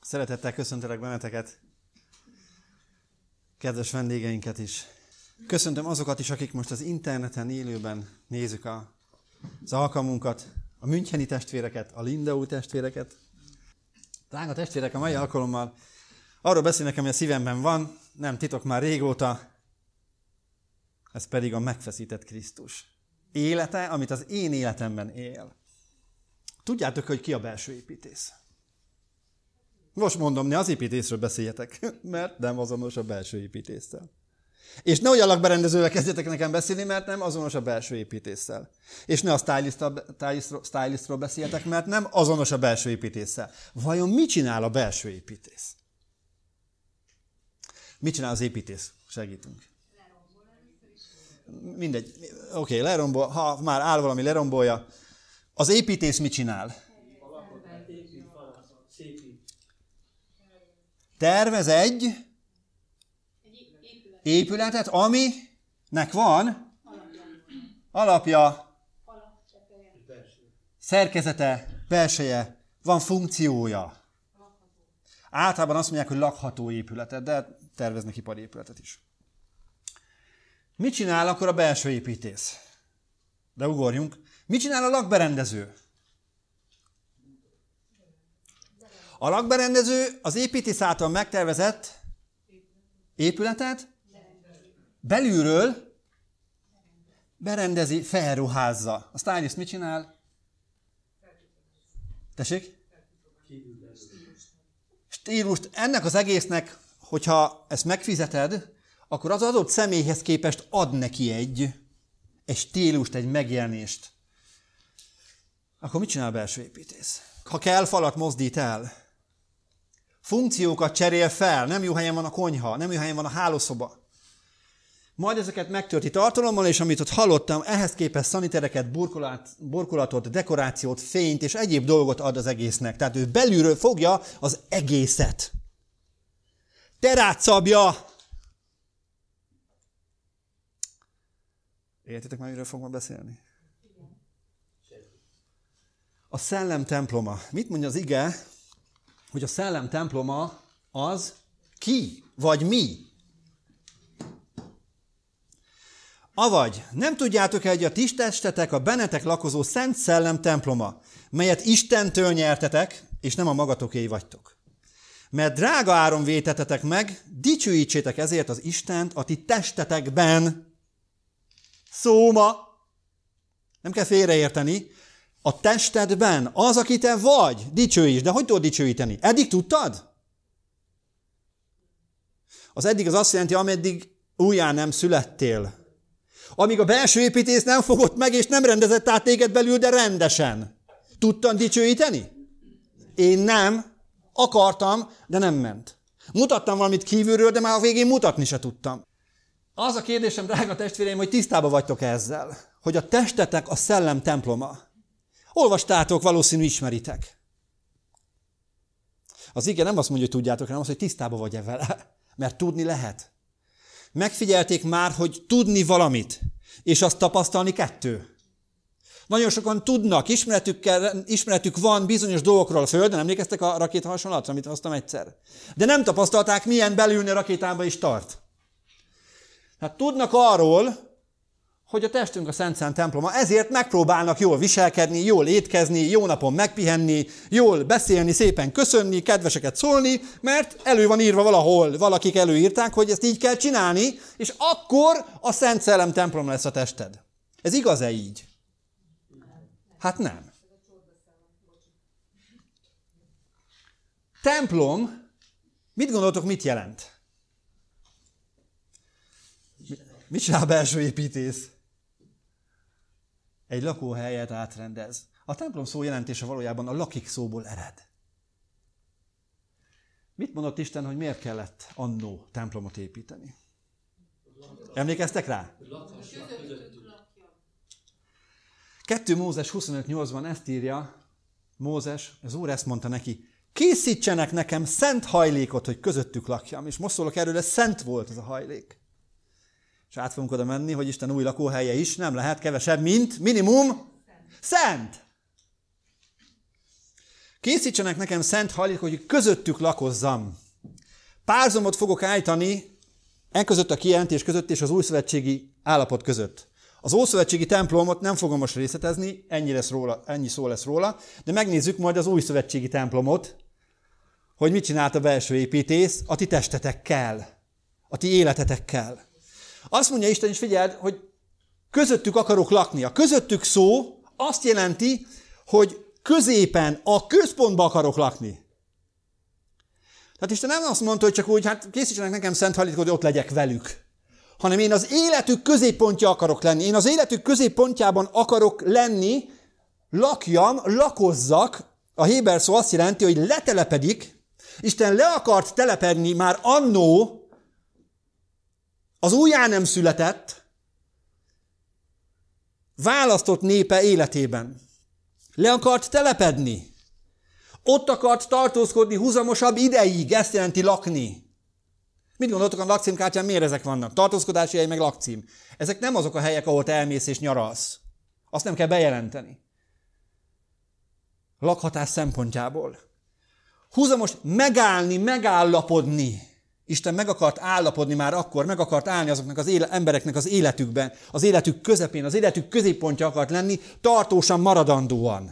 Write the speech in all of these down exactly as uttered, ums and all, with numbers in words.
Szeretettel köszöntelek benneteket, kedves vendégeinket is. Köszöntöm azokat is, akik most az interneten élőben nézik a, az alkalmunkat, a müncheni testvéreket, a Lindau testvéreket. Drága testvérek, a mai alkalommal arról beszélnek, ami a szívemben van, nem titok már régóta, ez pedig a megfeszített Krisztus élete, amit az én életemben él. Tudjátok, hogy ki a belső építész? Most mondom, ne az építészről beszéljetek, mert nem azonos a belső építésszel. És ne olyan lakberendezővel kezdjetek nekem beszélni, mert nem azonos a belső építéssel. És ne a stylistról beszéljetek, mert nem azonos a belső építéssel. Vajon mit csinál a belső építész? Mit csinál az építész? Segítünk. Mindegy. Oké, okay, lerombol. Ha már áll valami, lerombolja. Az építész mit csinál? Tervez egy épületet, aminek van alapja, szerkezete, belseje, van funkciója. Általában azt mondják, hogy lakható épületet, de terveznek ipari épületet is. Mit csinál akkor a belső építész? De ugorjunk. Mit csinál a lakberendező? A lakberendező az építész által megtervezett épületet belülről berendezi, felruházza. A stylist mit csinál? Tessék? Stílust. Ennek az egésznek, hogyha ezt megfizeted, akkor az adott személyhez képest ad neki egy, egy stílust, egy megjelenést. Akkor mit csinál a belső építész? Ha kell, falat mozdít el. Funkciókat cserél fel, nem jó helyen van a konyha, nem jó helyen van a hálószoba. Majd ezeket megtölti tartalommal, és amit ott hallottam, ehhez képest szanitereket, burkolatot, dekorációt, fényt és egyéb dolgot ad az egésznek. Tehát ő belülről fogja az egészet. Terácabja! Értitek már, miről fogom beszélni? A szellem temploma. Mit mondja az ige? Hogy a szellem temploma az ki, vagy mi? Avagy, nem tudjátok-e, hogy a ti testetek a bennetek lakozó szent szellem temploma, melyet Istentől nyertetek, és nem a magatoké vagytok. Mert drága áron vétetetek meg, dicsőítsétek ezért az Istent a ti testetekben. Szóma, nem kell félreérteni, a testedben, az, aki te vagy, dicsőíts. De hogy tudod dicsőíteni? Eddig tudtad? Az eddig az azt jelenti, ameddig újján nem születtél. Amíg a belső építész nem fogott meg, és nem rendezett át téged belül, de rendesen. Tudtam dicsőíteni? Én nem. Akartam, de nem ment. Mutattam valamit kívülről, de már a végén mutatni se tudtam. Az a kérdésem, drága testvéreim, hogy tisztában vagytok ezzel, hogy a testetek a szellem temploma. Olvastátok, valószínű ismeritek. Az ige nem azt mondja, hogy tudjátok, hanem azt, hogy tisztában vagy-e vele. Mert tudni lehet. Megfigyelték már, hogy tudni valamit, és azt tapasztalni kettő. Nagyon sokan tudnak, ismeretükkel, ismeretük van bizonyos dolgokról a Földön, emlékeztek a rakéta hasonlatra, amit hoztam egyszer? De nem tapasztalták, milyen belülni a rakétába is tart. Hát tudnak arról, hogy a testünk a Szent Szent temploma, ezért megpróbálnak jól viselkedni, jól étkezni, jó napon megpihenni, jól beszélni, szépen köszönni, kedveseket szólni, mert elő van írva valahol, valakik előírták, hogy ezt így kell csinálni, és akkor a Szent Szellem temploma lesz a tested. Ez igaz-e így? Hát nem. Templom, mit gondoltok, mit jelent? Mit csinál a belső építész? Egy lakóhelyet átrendez. A templom szó jelentése valójában a lakik szóból ered. Mit mondott Isten, hogy miért kellett annó templomot építeni? Emlékeztek rá? kettő Mózes huszonöt nyolcban ezt írja Mózes, az Úr ezt mondta neki, készítsenek nekem szent hajlékot, hogy közöttük lakjam. És most szólok erről, ez szent volt ez a hajlék. És át fogunk oda menni, hogy Isten új lakóhelye is nem lehet kevesebb, mint minimum szent. Készítsenek nekem szent hajlékot, hogy közöttük lakozzam. Párzomot fogok állítani e között a kijelentés között és az újszövetségi állapot között. Az ószövetségi templomot nem fogom most részletezni, ennyi, lesz róla, ennyi szó lesz róla, de megnézzük majd az újszövetségi templomot, hogy mit csinált a belső építész a ti testetekkel, a ti életetekkel. Azt mondja Isten, és figyeld, hogy közöttük akarok lakni. A közöttük szó azt jelenti, hogy középen, a központba akarok lakni. Tehát Isten nem azt mondta, hogy csak úgy, hát készítsenek nekem szent hajlékot, hogy ott legyek velük. Hanem én az életük középpontja akarok lenni. Én az életük középpontjában akarok lenni, lakjam, lakozzak. A héber szó azt jelenti, hogy letelepedik. Isten le akart telepedni már annó az újjá nem született, választott népe életében. Le akart telepedni. Ott akart tartózkodni húzamosabb ideig, ezt jelenti lakni. Mit gondoltok, a lakcímkártyán miért ezek vannak? Tartózkodási hely meg lakcím. Ezek nem azok a helyek, ahol te elmész és nyaralsz. Azt nem kell bejelenteni. Lakhatás szempontjából. Húzamos megállni, megállapodni. Isten meg akart állapodni már akkor, meg akart állni azoknak az éle, embereknek az életükben, az életük közepén, az életük középpontja akart lenni, tartósan, maradandóan.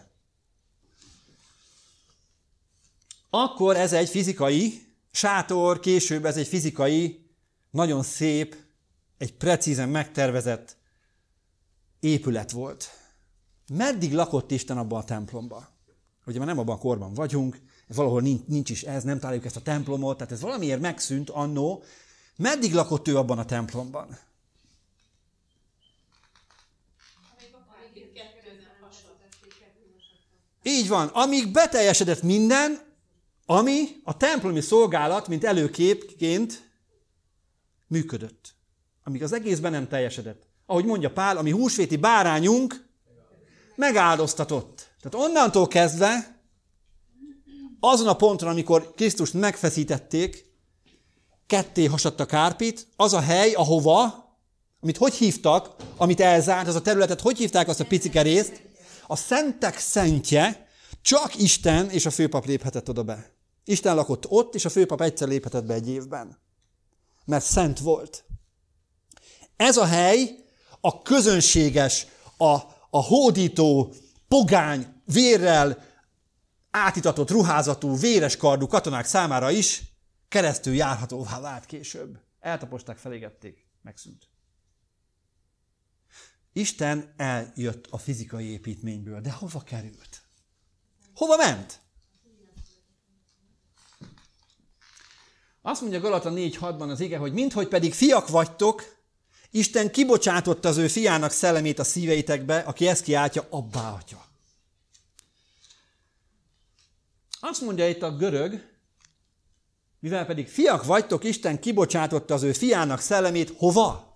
Akkor ez egy fizikai sátor, később ez egy fizikai, nagyon szép, egy precízen megtervezett épület volt. Meddig lakott Isten abban a templomban? Ugye már nem abban a korban vagyunk, valahol nincs, nincs is ez, nem találjuk ezt a templomot, tehát ez valamiért megszűnt annó. Meddig lakott ő abban a templomban? Így van, amíg beteljesedett minden, ami a templomi szolgálat, mint előképként működött. Amíg az egész be nem teljesedett. Ahogy mondja Pál, ami húsvéti bárányunk megáldoztatott. Tehát onnantól kezdve, azon a ponton, amikor Krisztust megfeszítették, ketté hasadt a kárpit, az a hely, ahova, amit hogy hívtak, amit elzárt, az a területet, hogy hívták azt a picike részt, a szentek szentje, csak Isten és a főpap léphetett oda be. Isten lakott ott, és a főpap egyszer léphetett be egy évben. Mert szent volt. Ez a hely a közönséges, a, a hódító, pogány, vérrel átitatott ruházatú, véres kardú katonák számára is keresztül járhatóvá vált később. Eltaposták, felégették, megszűnt. Isten eljött a fizikai építményből, de hova került? Hova ment? Azt mondja Galata négy hatban az ige, hogy minthogy pedig fiak vagytok, Isten kibocsátotta az ő fiának szellemét a szíveitekbe, aki ezt kiáltja, abbá, atya. Azt mondja itt a görög, mivel pedig fiak vagytok, Isten kibocsátotta az ő fiának szellemét, hova?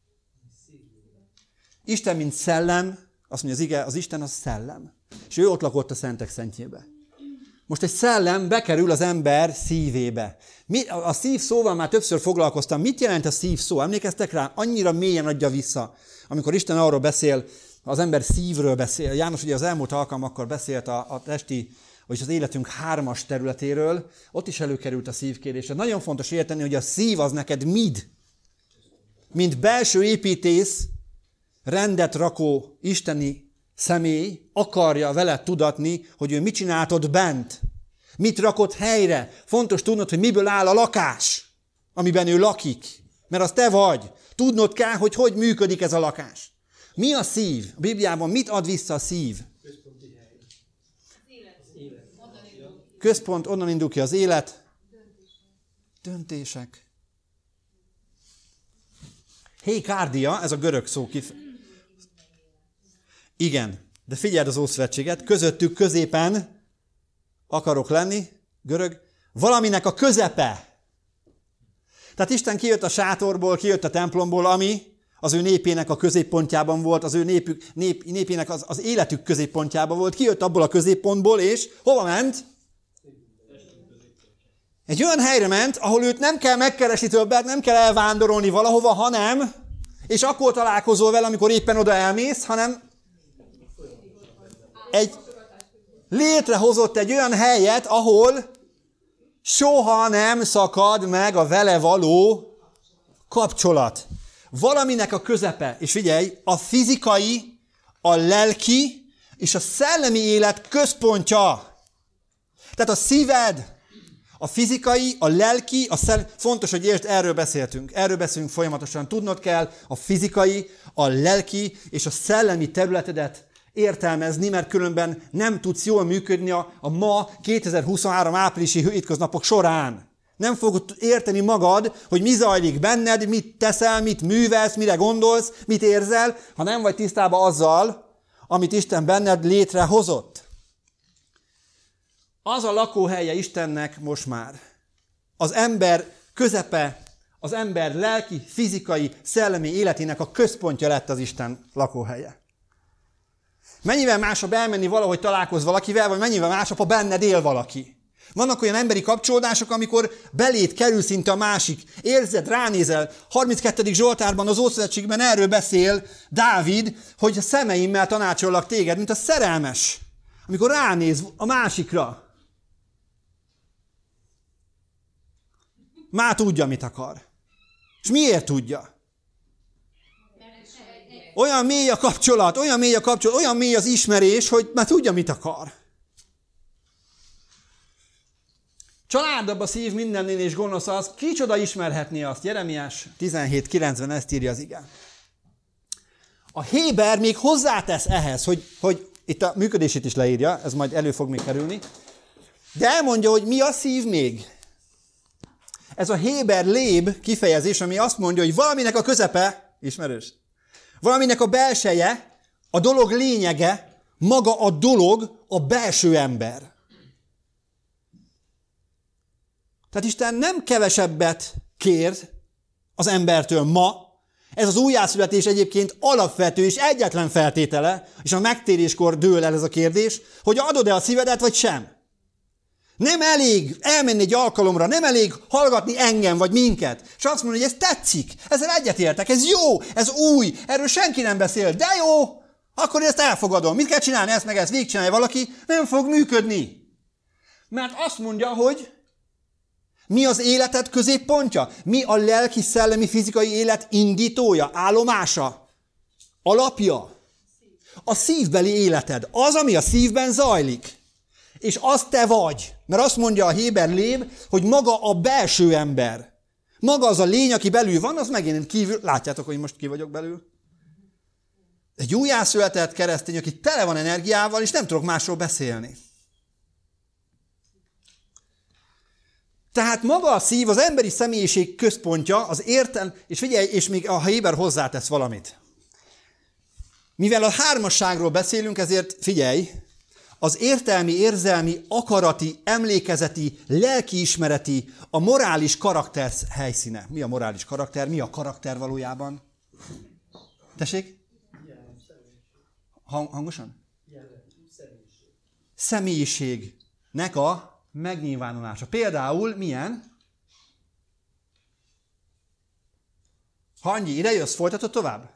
Isten, mint szellem, azt mondja az ige, az Isten az szellem. És ő ott lakott a szentek szentjébe. Most egy szellem bekerül az ember szívébe. Mi, a szív szóval már többször foglalkoztam. Mit jelent a szív szó? Emlékeztek rá? Annyira mélyen adja vissza. Amikor Isten arról beszél, az ember szívről beszél. János ugye az elmúlt alkalmakkor beszélt a, a testi, vagyis az életünk hármas területéről. Ott is előkerült a szívkérdés. Nagyon fontos érteni, hogy a szív az neked mid. Mint belső építész, rendet rakó isteni személy akarja veled tudatni, hogy ő mit csináltod bent. Mit rakott helyre. Fontos tudnod, hogy miből áll a lakás, amiben ő lakik. Mert az te vagy. Tudnod kell, hogy hogy működik ez a lakás. Mi a szív? A Bibliában mit ad vissza a szív? Központi hely. Központ, onnan indul ki az élet. Döntések. Hékárdia, ez a görög szó kif... Igen, de figyeld az Ószövetséget, közöttük középen akarok lenni, görög, valaminek a közepe. Tehát Isten kijött a sátorból, kijött a templomból, ami az ő népének a középpontjában volt, az ő népük, nép, népének az, az életük középpontjában volt, kijött abból a középpontból, és hova ment? Egy olyan helyre ment, ahol őt nem kell megkeresni többet, nem kell elvándorolni valahova, hanem, és akkor találkozol vele, amikor éppen oda elmész, hanem egy, létrehozott egy olyan helyet, ahol soha nem szakad meg a vele való kapcsolat. Valaminek a közepe. És figyelj, a fizikai, a lelki és a szellemi élet központja. Tehát a szíved, a fizikai, a lelki, a szellemi... Fontos, hogy értsd, erről beszéltünk. Erről beszélünk folyamatosan. Tudnod kell a fizikai, a lelki és a szellemi területedet értelmezni, mert különben nem tudsz jól működni a, a ma kétezer-huszonhárom áprilisi hétköznapok során. Nem fogod érteni magad, hogy mi zajlik benned, mit teszel, mit művelsz, mire gondolsz, mit érzel, ha nem vagy tisztában azzal, amit Isten benned létrehozott. Az a lakóhelye Istennek most már. Az ember közepe, az ember lelki, fizikai, szellemi életének a központja lett az Isten lakóhelye. Mennyivel másabb elmenni valahogy találkoz valakivel, vagy mennyivel másabb, ha benned él valaki. Vannak olyan emberi kapcsolódások, amikor beléd kerül szinte a másik. Érzed, ránézel. harminckettedik Zsoltárban, az Ószövetségben erről beszél Dávid, hogy a szemeimmel tanácsollak téged, mint a szerelmes. Amikor ránéz a másikra. Már tudja, mit akar. És miért tudja? Olyan mély a kapcsolat, olyan mély a kapcsolat, olyan mély az ismerés, hogy már tudja, mit akar. Családabb a szív mindennél és gonosz az, kicsoda ismerhetné azt. Jeremiás tizenhét kilencven ezt írja az ige. A Héber még hozzátesz ehhez, hogy, hogy itt a működését is leírja, ez majd elő fog még kerülni, de elmondja, hogy mi a szív még. Ez a Héber léb kifejezés, ami azt mondja, hogy valaminek a közepe, ismerős, valaminek a belseje, a dolog lényege, maga a dolog, a belső ember. Tehát Isten nem kevesebbet kér az embertől ma. Ez az újjászületés egyébként alapvető és egyetlen feltétele, és a megtéréskor dől el ez a kérdés, hogy adod-e a szívedet, vagy sem. Nem elég elmenni egy alkalomra, nem elég hallgatni engem, vagy minket, és azt mondani, hogy ez tetszik, ezzel egyetértek, ez jó, ez új, erről senki nem beszél, de jó, akkor ezt elfogadom. Mit kell csinálni, ezt meg ezt végigcsinálja valaki, nem fog működni. Mert azt mondja, hogy mi az életed középpontja? Mi a lelki, szellemi, fizikai élet indítója, állomása, alapja? A szívbeli életed, az, ami a szívben zajlik. És az te vagy. Mert azt mondja a Héber léb, hogy maga a belső ember. Maga az a lény, aki belül van, az megint kívül. Látjátok, hogy most ki vagyok belül? Egy újjászületett keresztény, aki tele van energiával, és nem tudok másról beszélni. Tehát maga a szív, az emberi személyiség központja, az értelm, és figyelj, és még a Héber hozzátesz valamit. Mivel a hármasságról beszélünk, ezért figyelj, az értelmi, érzelmi, akarati, emlékezeti, lelkiismereti, a morális karakter helyszíne. Mi a morális karakter? Mi a karakter valójában? Tessék? Hang- hangosan? Személyiségnek a megnyilvánulása. Például milyen? Hannyi, ide jössz, folytatod tovább?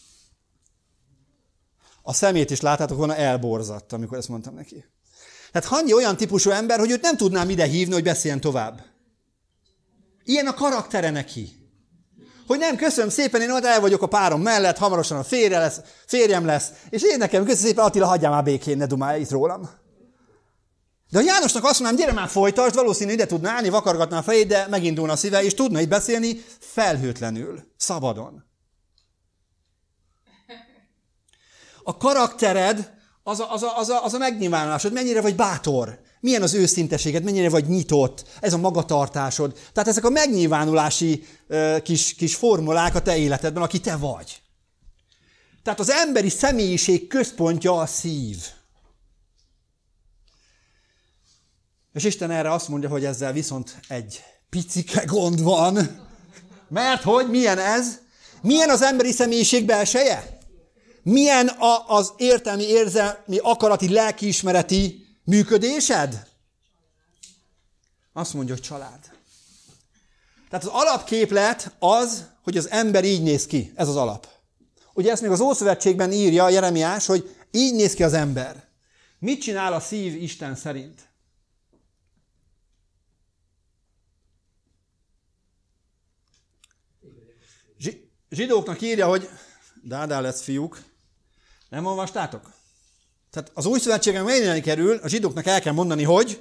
A szemét is láttátok volna, elborzadt, amikor ezt mondtam neki. Tehát Hannyi olyan típusú ember, hogy őt nem tudnám ide hívni, hogy beszéljen tovább. Ilyen a karaktere neki. Hogy nem, köszönöm szépen, én ott el vagyok a párom mellett, hamarosan a férje lesz, férjem lesz, és én nekem, köszönöm szépen, Attila, hagyjál már békén, ne dumálj itt rólam. De a Jánosnak azt mondanám, gyere már folytasd, valószínű ide tudná állni, vakargatná a fejét, de megindulna a szíve, és tudna itt beszélni felhőtlenül, szabadon. A karaktered az a, az a, az a, az a megnyilvánulás, hogy mennyire vagy bátor, milyen az őszinteséged, mennyire vagy nyitott, ez a magatartásod. Tehát ezek a megnyilvánulási uh, kis, kis formulák a te életedben, aki te vagy. Tehát az emberi személyiség központja a szív. És Isten erre azt mondja, hogy ezzel viszont egy picike gond van. Mert hogy milyen ez? Milyen az emberi személyiség belseje? Milyen a, az értelmi, érzelmi, akarati, lelkiismereti működésed? Azt mondja, hogy család. Tehát az alapképlet az, hogy az ember így néz ki. Ez az alap. Ugye ezt még az Ószövetségben írja Jeremiás, hogy így néz ki az ember. Mit csinál a szív Isten szerint? Zsidóknak írja, hogy Dádá lesz fiúk. Nem olvastátok? Tehát az új szövetségen mennyire kerül, a zsidóknak el kell mondani, hogy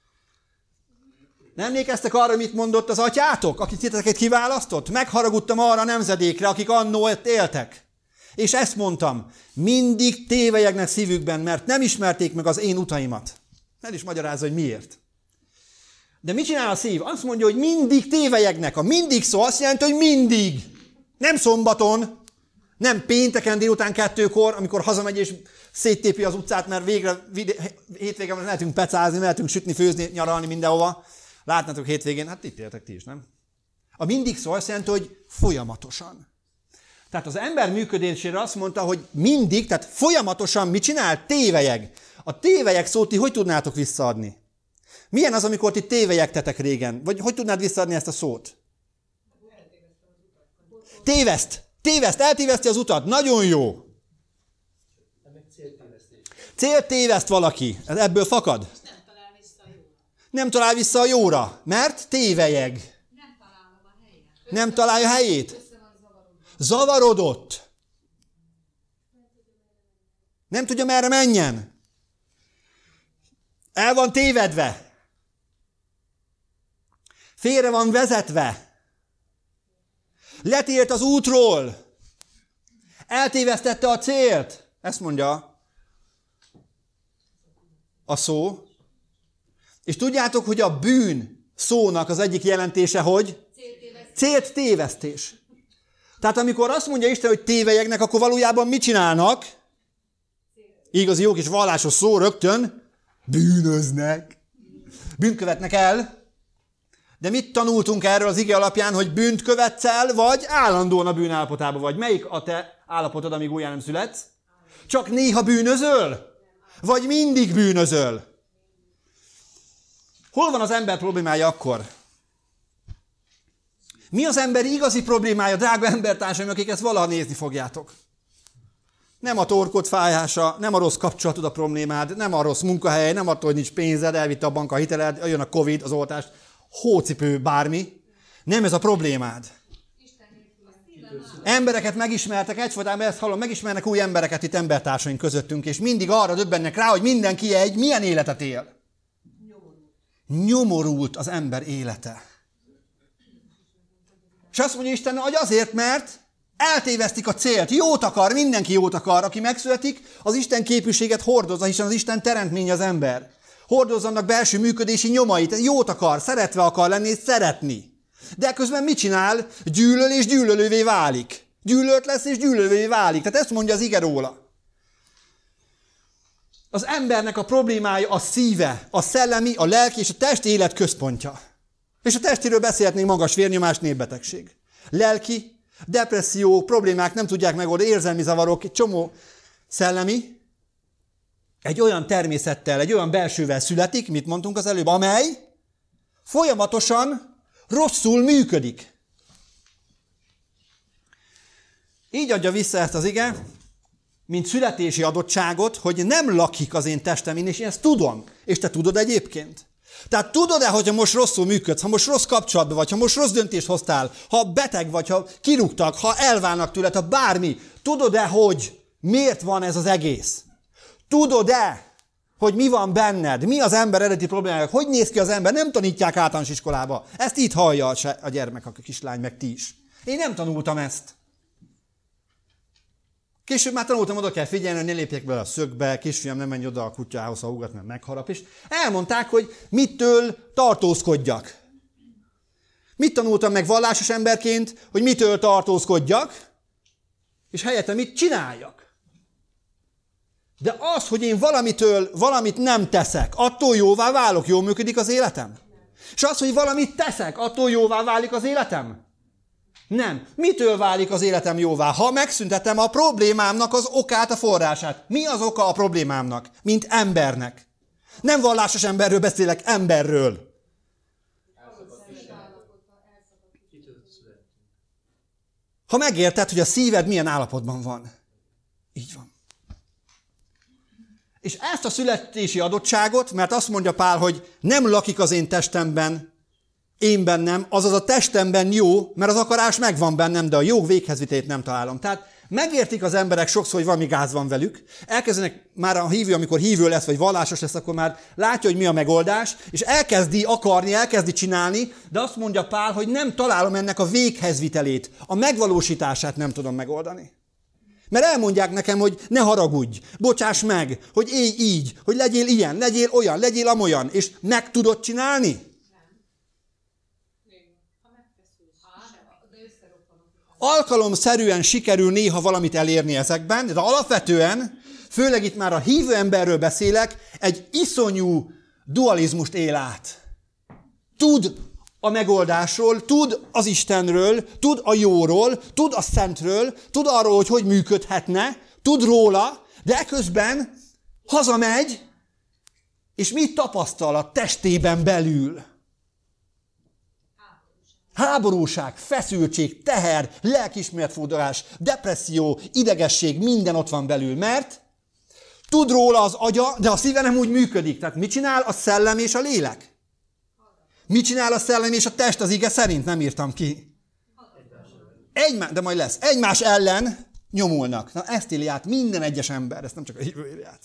nem emlékeztek arra, mit mondott az atyátok, akit titeket kiválasztott? Megharagudtam arra a nemzedékre, akik annó éltek. És ezt mondtam, mindig tévelyegnek szívükben, mert nem ismerték meg az én utaimat. El is magyarázza, hogy miért. De mit csinál a szív? Azt mondja, hogy mindig tévelyegnek. A mindig szó azt jelenti, hogy mindig. Nem szombaton, nem pénteken délután kettőkor, amikor hazamegy és széttépi az utcát, mert végre hétvégén mehetünk pecázni, mehetünk sütni, főzni, nyaralni mindenhova. Látnátok hétvégén, hát itt éltek ti is, nem? A mindig szó azt jelenti, hogy folyamatosan. Tehát az ember működésére azt mondta, hogy mindig, tehát folyamatosan mit csinál? Tévelyeg. A tévelyeg szót ti hogy tudnátok visszaadni? Milyen az, amikor ti tévelyegtetek régen? Vagy hogy tudnád visszaadni ezt a szót? Téveszt. Téveszt, eltéveszti az utat. Nagyon jó. Célt téveszt valaki. Ez ebből fakad? Nem talál vissza a jóra. Nem talál vissza a jóra. Mert tévelyeg. Nem találom a helyét. Nem találja a helyét. Zavarodott. Nem tudja, merre menjen. El van tévedve. Félre van vezetve. Letért az útról. Eltévesztette a célt. Ezt mondja a szó. És tudjátok, hogy a bűn szónak az egyik jelentése, hogy? Célt tévesztés. Tehát amikor azt mondja Isten, hogy tévelyegnek, akkor valójában mit csinálnak? Igazi jó kis vallásos szó rögtön. Bűnöznek. Bűnt követnek el. De mit tanultunk erről az ige alapján, hogy bűnt követsz el, vagy állandóan a bűn állapotában vagy? Melyik a te állapotod, amíg újjá nem születsz? Csak néha bűnözöl? Vagy mindig bűnözöl? Hol van az ember problémája akkor? Mi az ember igazi problémája, drága embertársaim, akik ezt valaha nézni fogjátok? Nem a torkod fájása, nem a rossz kapcsolatod a problémád, nem a rossz munkahely, nem attól, hogy nincs pénzed, elvitte a bank a hiteled, jön a Covid, az oltás, hócipő, bármi. Nem ez a problémád. Embereket megismertek, egyfolytában ezt hallom, megismernek új embereket itt embertársaink közöttünk, és mindig arra döbbennek rá, hogy mindenki egy milyen életet él. Nyomorult az ember élete. És azt mondja Isten, hogy azért, mert eltévesztik a célt. Jót akar, mindenki jót akar. Aki megszületik, az Isten képűséget hordozza, hiszen az Isten teremtmény az ember. Hordozza annak belső működési nyomait. Jót akar, szeretve akar lenni és szeretni. De közben mit csinál? Gyűlöl és gyűlölővé válik. Gyűlölt lesz és gyűlölővé válik. Tehát ezt mondja az ige róla. Az embernek a problémája a szíve, a szellemi, a lelki és a testi élet központja. És a testiről beszélhetnénk, magas vérnyomás, népbetegség. Lelki, depresszió, problémák nem tudják megoldani, érzelmi zavarok, egy csomó szellemi. Egy olyan természettel, egy olyan belsővel születik, mit mondtunk az előbb, amely folyamatosan rosszul működik. Így adja vissza ezt az ige, mint születési adottságot, hogy nem lakik az én testemin, és én ezt tudom. És te tudod egyébként? Tehát tudod-e, hogyha most rosszul működsz, ha most rossz kapcsolatban vagy, ha most rossz döntést hoztál, ha beteg vagy, ha kirúgtak, ha elválnak tőled, ha bármi, tudod-e, hogy miért van ez az egész? Tudod-e, hogy mi van benned? Mi az ember eredeti problémája? Hogy néz ki az ember? Nem tanítják általános iskolába. Ezt itt hallja a gyermek, a kislány, meg ti is. Én nem tanultam ezt. Később már tanultam, oda kell figyelni, hogy ne lépjek bele a szögbe, kisfiam, nem menj oda a kutyához, ha ugat, mert megharap. És elmondták, hogy mitől tartózkodjak. Mit tanultam meg vallásos emberként, hogy mitől tartózkodjak, és helyette mit csináljak. De az, hogy én valamitől valamit nem teszek, attól jóvá válok, jól működik az életem? És az, hogy valamit teszek, attól jóvá válik az életem? Nem. Mitől válik az életem jóvá? Ha megszüntetem a problémámnak az okát, a forrását. Mi az oka a problémámnak? Mint embernek. Nem vallásos emberről beszélek, emberről. Ha megérted, hogy a szíved milyen állapotban van. Így van. És ezt a születési adottságot, mert azt mondja Pál, hogy nem lakik az én testemben, én bennem, azaz a testemben jó, mert az akarás megvan bennem, de a jó véghezvitét nem találom. Tehát megértik az emberek sokszor, hogy valami gáz van velük, elkezdenek már a hívő, amikor hívő lesz, vagy vallásos lesz, akkor már látja, hogy mi a megoldás, és elkezdi akarni, elkezdi csinálni, de azt mondja Pál, hogy nem találom ennek a véghezvitelét, a megvalósítását nem tudom megoldani. Mert elmondják nekem, hogy ne haragudj, bocsáss meg, hogy élj így, hogy legyél ilyen, legyél olyan, legyél amolyan, és meg tudod csinálni? Alkalomszerűen sikerül néha valamit elérni ezekben, de alapvetően, főleg itt már a hívő emberről beszélek, egy iszonyú dualizmust él át. Tud a megoldásról, tud az Istenről, tud a jóról, tud a szentről, tud arról, hogy hogy működhetne, tud róla, de eközben hazamegy, és mit tapasztal a testében belül? Háborúság, feszültség, teher, lelkiismeretfurdalás, depresszió, idegesség, minden ott van belül, mert tud róla az agya, de a szíve nem úgy működik. Tehát mit csinál a szellem és a lélek? Mit csinál a szellem és a test? Az ige szerint nem írtam ki. Egymás, de majd lesz. Egymás ellen nyomulnak. Na ezt éli át minden egyes ember, ezt nem csak a hívő éli át.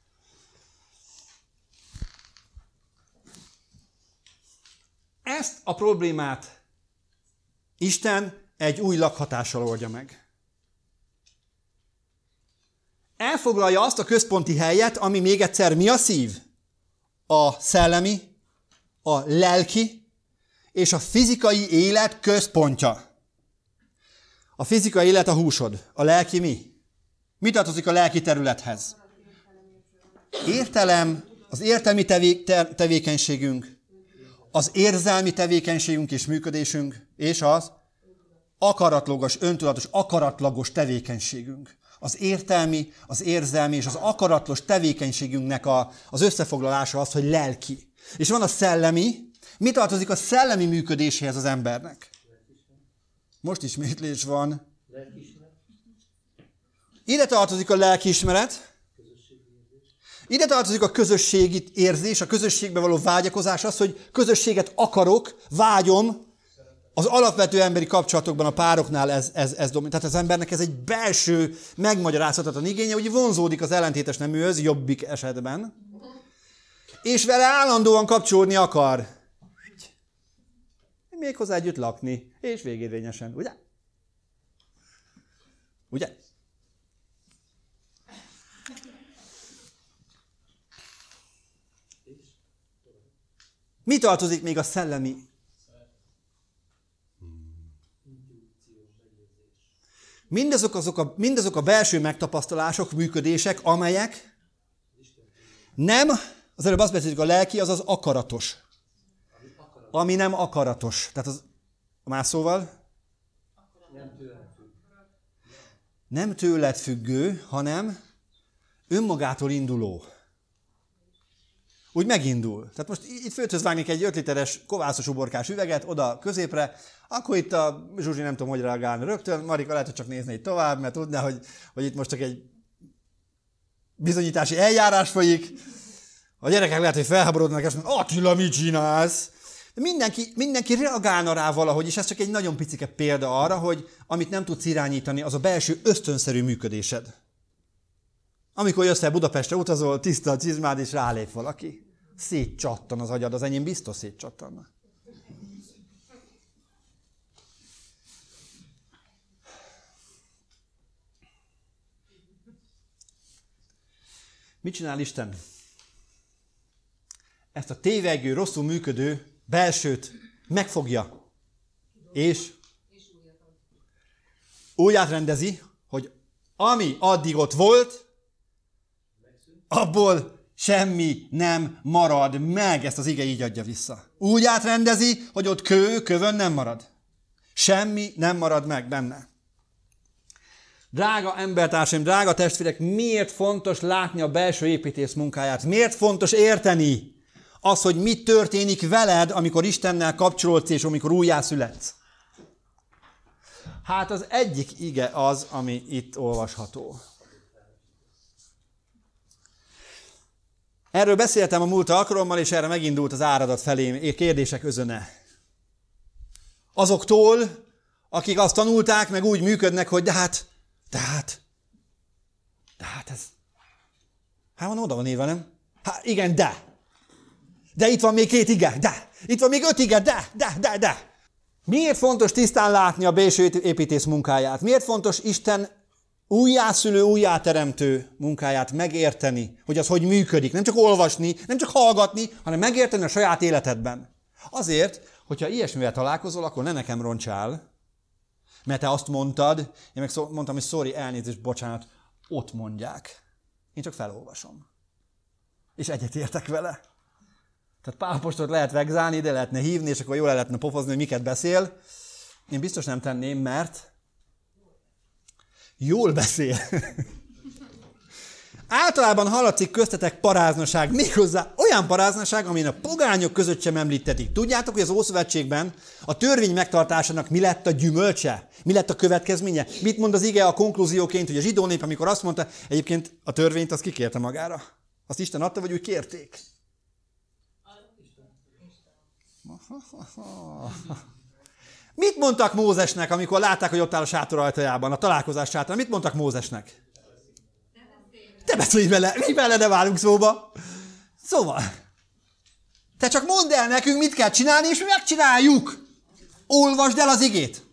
Ezt a problémát Isten egy új lakhatással oldja meg. Elfoglalja azt a központi helyet, ami még egyszer mi a szív? A szellemi, a lelki és a fizikai élet központja. A fizikai élet a húsod, a lelki mi? Mi tartozik a lelki területhez? Értelem, az értelmi tevé- te- tevékenységünk, az érzelmi tevékenységünk és működésünk, és az akaratlagos, öntudatos, akaratlagos tevékenységünk. Az értelmi, az érzelmi és az akaratos tevékenységünknek a, az összefoglalása az, hogy lelki. És van a szellemi. Mi tartozik a szellemi működéséhez az embernek? Most ismétlés van. Ide tartozik a lelkiismeret. Ide tartozik a közösségi érzés, a közösségbe való vágyakozás, az, hogy közösséget akarok, vágyom. Az alapvető emberi kapcsolatokban a pároknál ez, ez, ez dominál. Tehát az embernek ez egy belső, megmagyarázhatatlan igénye, hogy vonzódik az ellentétes neműhöz, jobbik esetben, és vele állandóan kapcsolódni akar. Még hozzá együtt lakni, és végérvényesen, ugye? Ugye? Mi tartozik még a szellemi? Mindazok, azok a, mindazok a belső megtapasztalások, működések, amelyek nem, az előbb azt beszéltük, a lelki, az az akaratos. Ami nem akaratos. Tehát az, más szóval? Nem tőled függő, hanem önmagától induló. Úgy megindul. Tehát most itt főthöz vágnék egy öt literes kovászos uborkás üveget, oda középre, akkor itt a Zsuzsi nem tudom, hogy reagálni rögtön, Marika lehet, hogy csak nézni itt tovább, mert tudná, hogy, hogy itt most csak egy bizonyítási eljárás folyik. A gyerekek lehet, hogy felháborodnak, és mondják, Attila, mit csinálsz? De mindenki, mindenki reagálna rá valahogy, és ez csak egy nagyon picike példa arra, hogy amit nem tudsz irányítani, az a belső ösztönszerű működésed. Amikor jössz el Budapestre, utazol, tiszta a csizmád, és rálép valaki. Szétcsattan az agyad, az enyém biztos szétcsattanna. Mit csinál Isten? Ezt a tévegő, rosszul működő belsőt megfogja, és úgy átrendezi, hogy ami addig ott volt, abból semmi nem marad meg. Ezt az ige így adja vissza. Úgy átrendezi, hogy ott kő, kövön nem marad. Semmi nem marad meg benne. Drága embertársaim, drága testvérek, miért fontos látni a belső építész munkáját? Miért fontos érteni az, hogy mi történik veled, amikor Istennel kapcsolódsz, és amikor újjászületsz? Hát az egyik ige az, ami itt olvasható. Erről beszéltem a múlt alkalommal, és erre megindult az áradat felé kérdések özöne. Azoktól, akik azt tanulták, meg úgy működnek, hogy de hát, de hát, de hát ez, hát van oda van írva, nem? Hát igen, de. De itt van még két ige, de. Itt van még öt ige, de, de, de, de. Miért fontos tisztán látni a belső építész munkáját? Miért fontos Isten újjászülő, újjáteremtő munkáját megérteni, hogy az hogy működik? Nem csak olvasni, nem csak hallgatni, hanem megérteni a saját életedben. Azért, hogyha ilyesmivel találkozol, akkor ne nekem roncsál, mert te azt mondtad, én meg szó, mondtam, hogy sorry, elnézést, bocsánat, ott mondják. Én csak felolvasom. És egyetértek vele. Tehát Pál apostolt lehet vegzálni, ide lehetne hívni, és akkor jól el lehetne pofozni, hogy miket beszél. Én biztos nem tenném, mert jól beszél. Általában hallatszik köztetek paráznaság, méghozzá olyan paráznaság, amin a pogányok között sem említetik. Tudjátok, hogy az Ószövetségben a törvény megtartásának mi lett a gyümölcse? Mi lett a következménye? Mit mond az ige a konklúzióként, hogy a zsidó nép, amikor azt mondta, egyébként a törvényt azt kikérte magára? Azt Isten adta, vagy úgy kérték? Mit mondtak Mózesnek, amikor látták, hogy ott áll a sátor ajtajában, a találkozás sátorán? Mit mondtak Mózesnek? Te beszélj vele, mi vele ne várunk szóba. Szóval, te csak mondd el nekünk, mit kell csinálni, és mi megcsináljuk. Olvasd el az igét.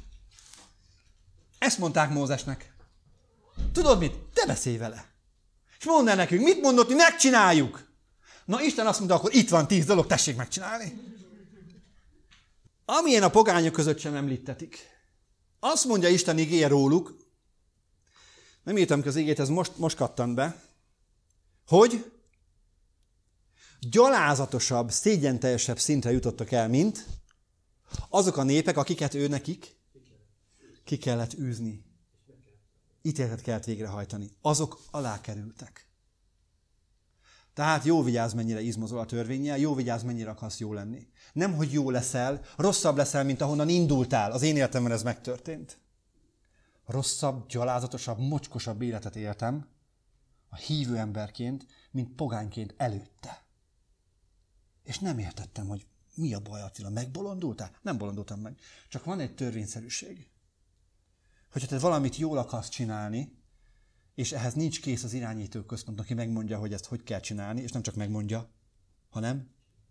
Ezt mondták Mózesnek. Tudod mit? Te beszélj vele. És mondd el nekünk, mit mondott, mi megcsináljuk. Na Isten azt mondta, akkor itt van tíz dolog, tessék megcsinálni. Amilyen a pogányok között sem említetik. Azt mondja Isten igéje róluk, nem írtam ki az igét, ez most, most kattant be, hogy gyalázatosabb, szégyenteljesebb szintre jutottak el, mint azok a népek, akiket ő nekik ki kellett űzni. Ítéletet kellett végrehajtani. Azok alá kerültek. Tehát jó vigyázz, mennyire izmozol a törvénnyel, jó vigyázz, mennyire akarsz jó lenni. Nem, hogy jó leszel, rosszabb leszel, mint ahonnan indultál. Az én életemben ez megtörtént. Rosszabb, gyalázatosabb, mocskosabb életet éltem a hívő emberként, mint pogányként előtte. És nem értettem, hogy mi a baj, Attila, megbolondultál? Nem bolondultam meg. Csak van egy törvényszerűség. Hogyha te valamit jól akarsz csinálni, és ehhez nincs kész az irányító központ, aki megmondja, hogy ezt hogy kell csinálni, és nem csak megmondja, hanem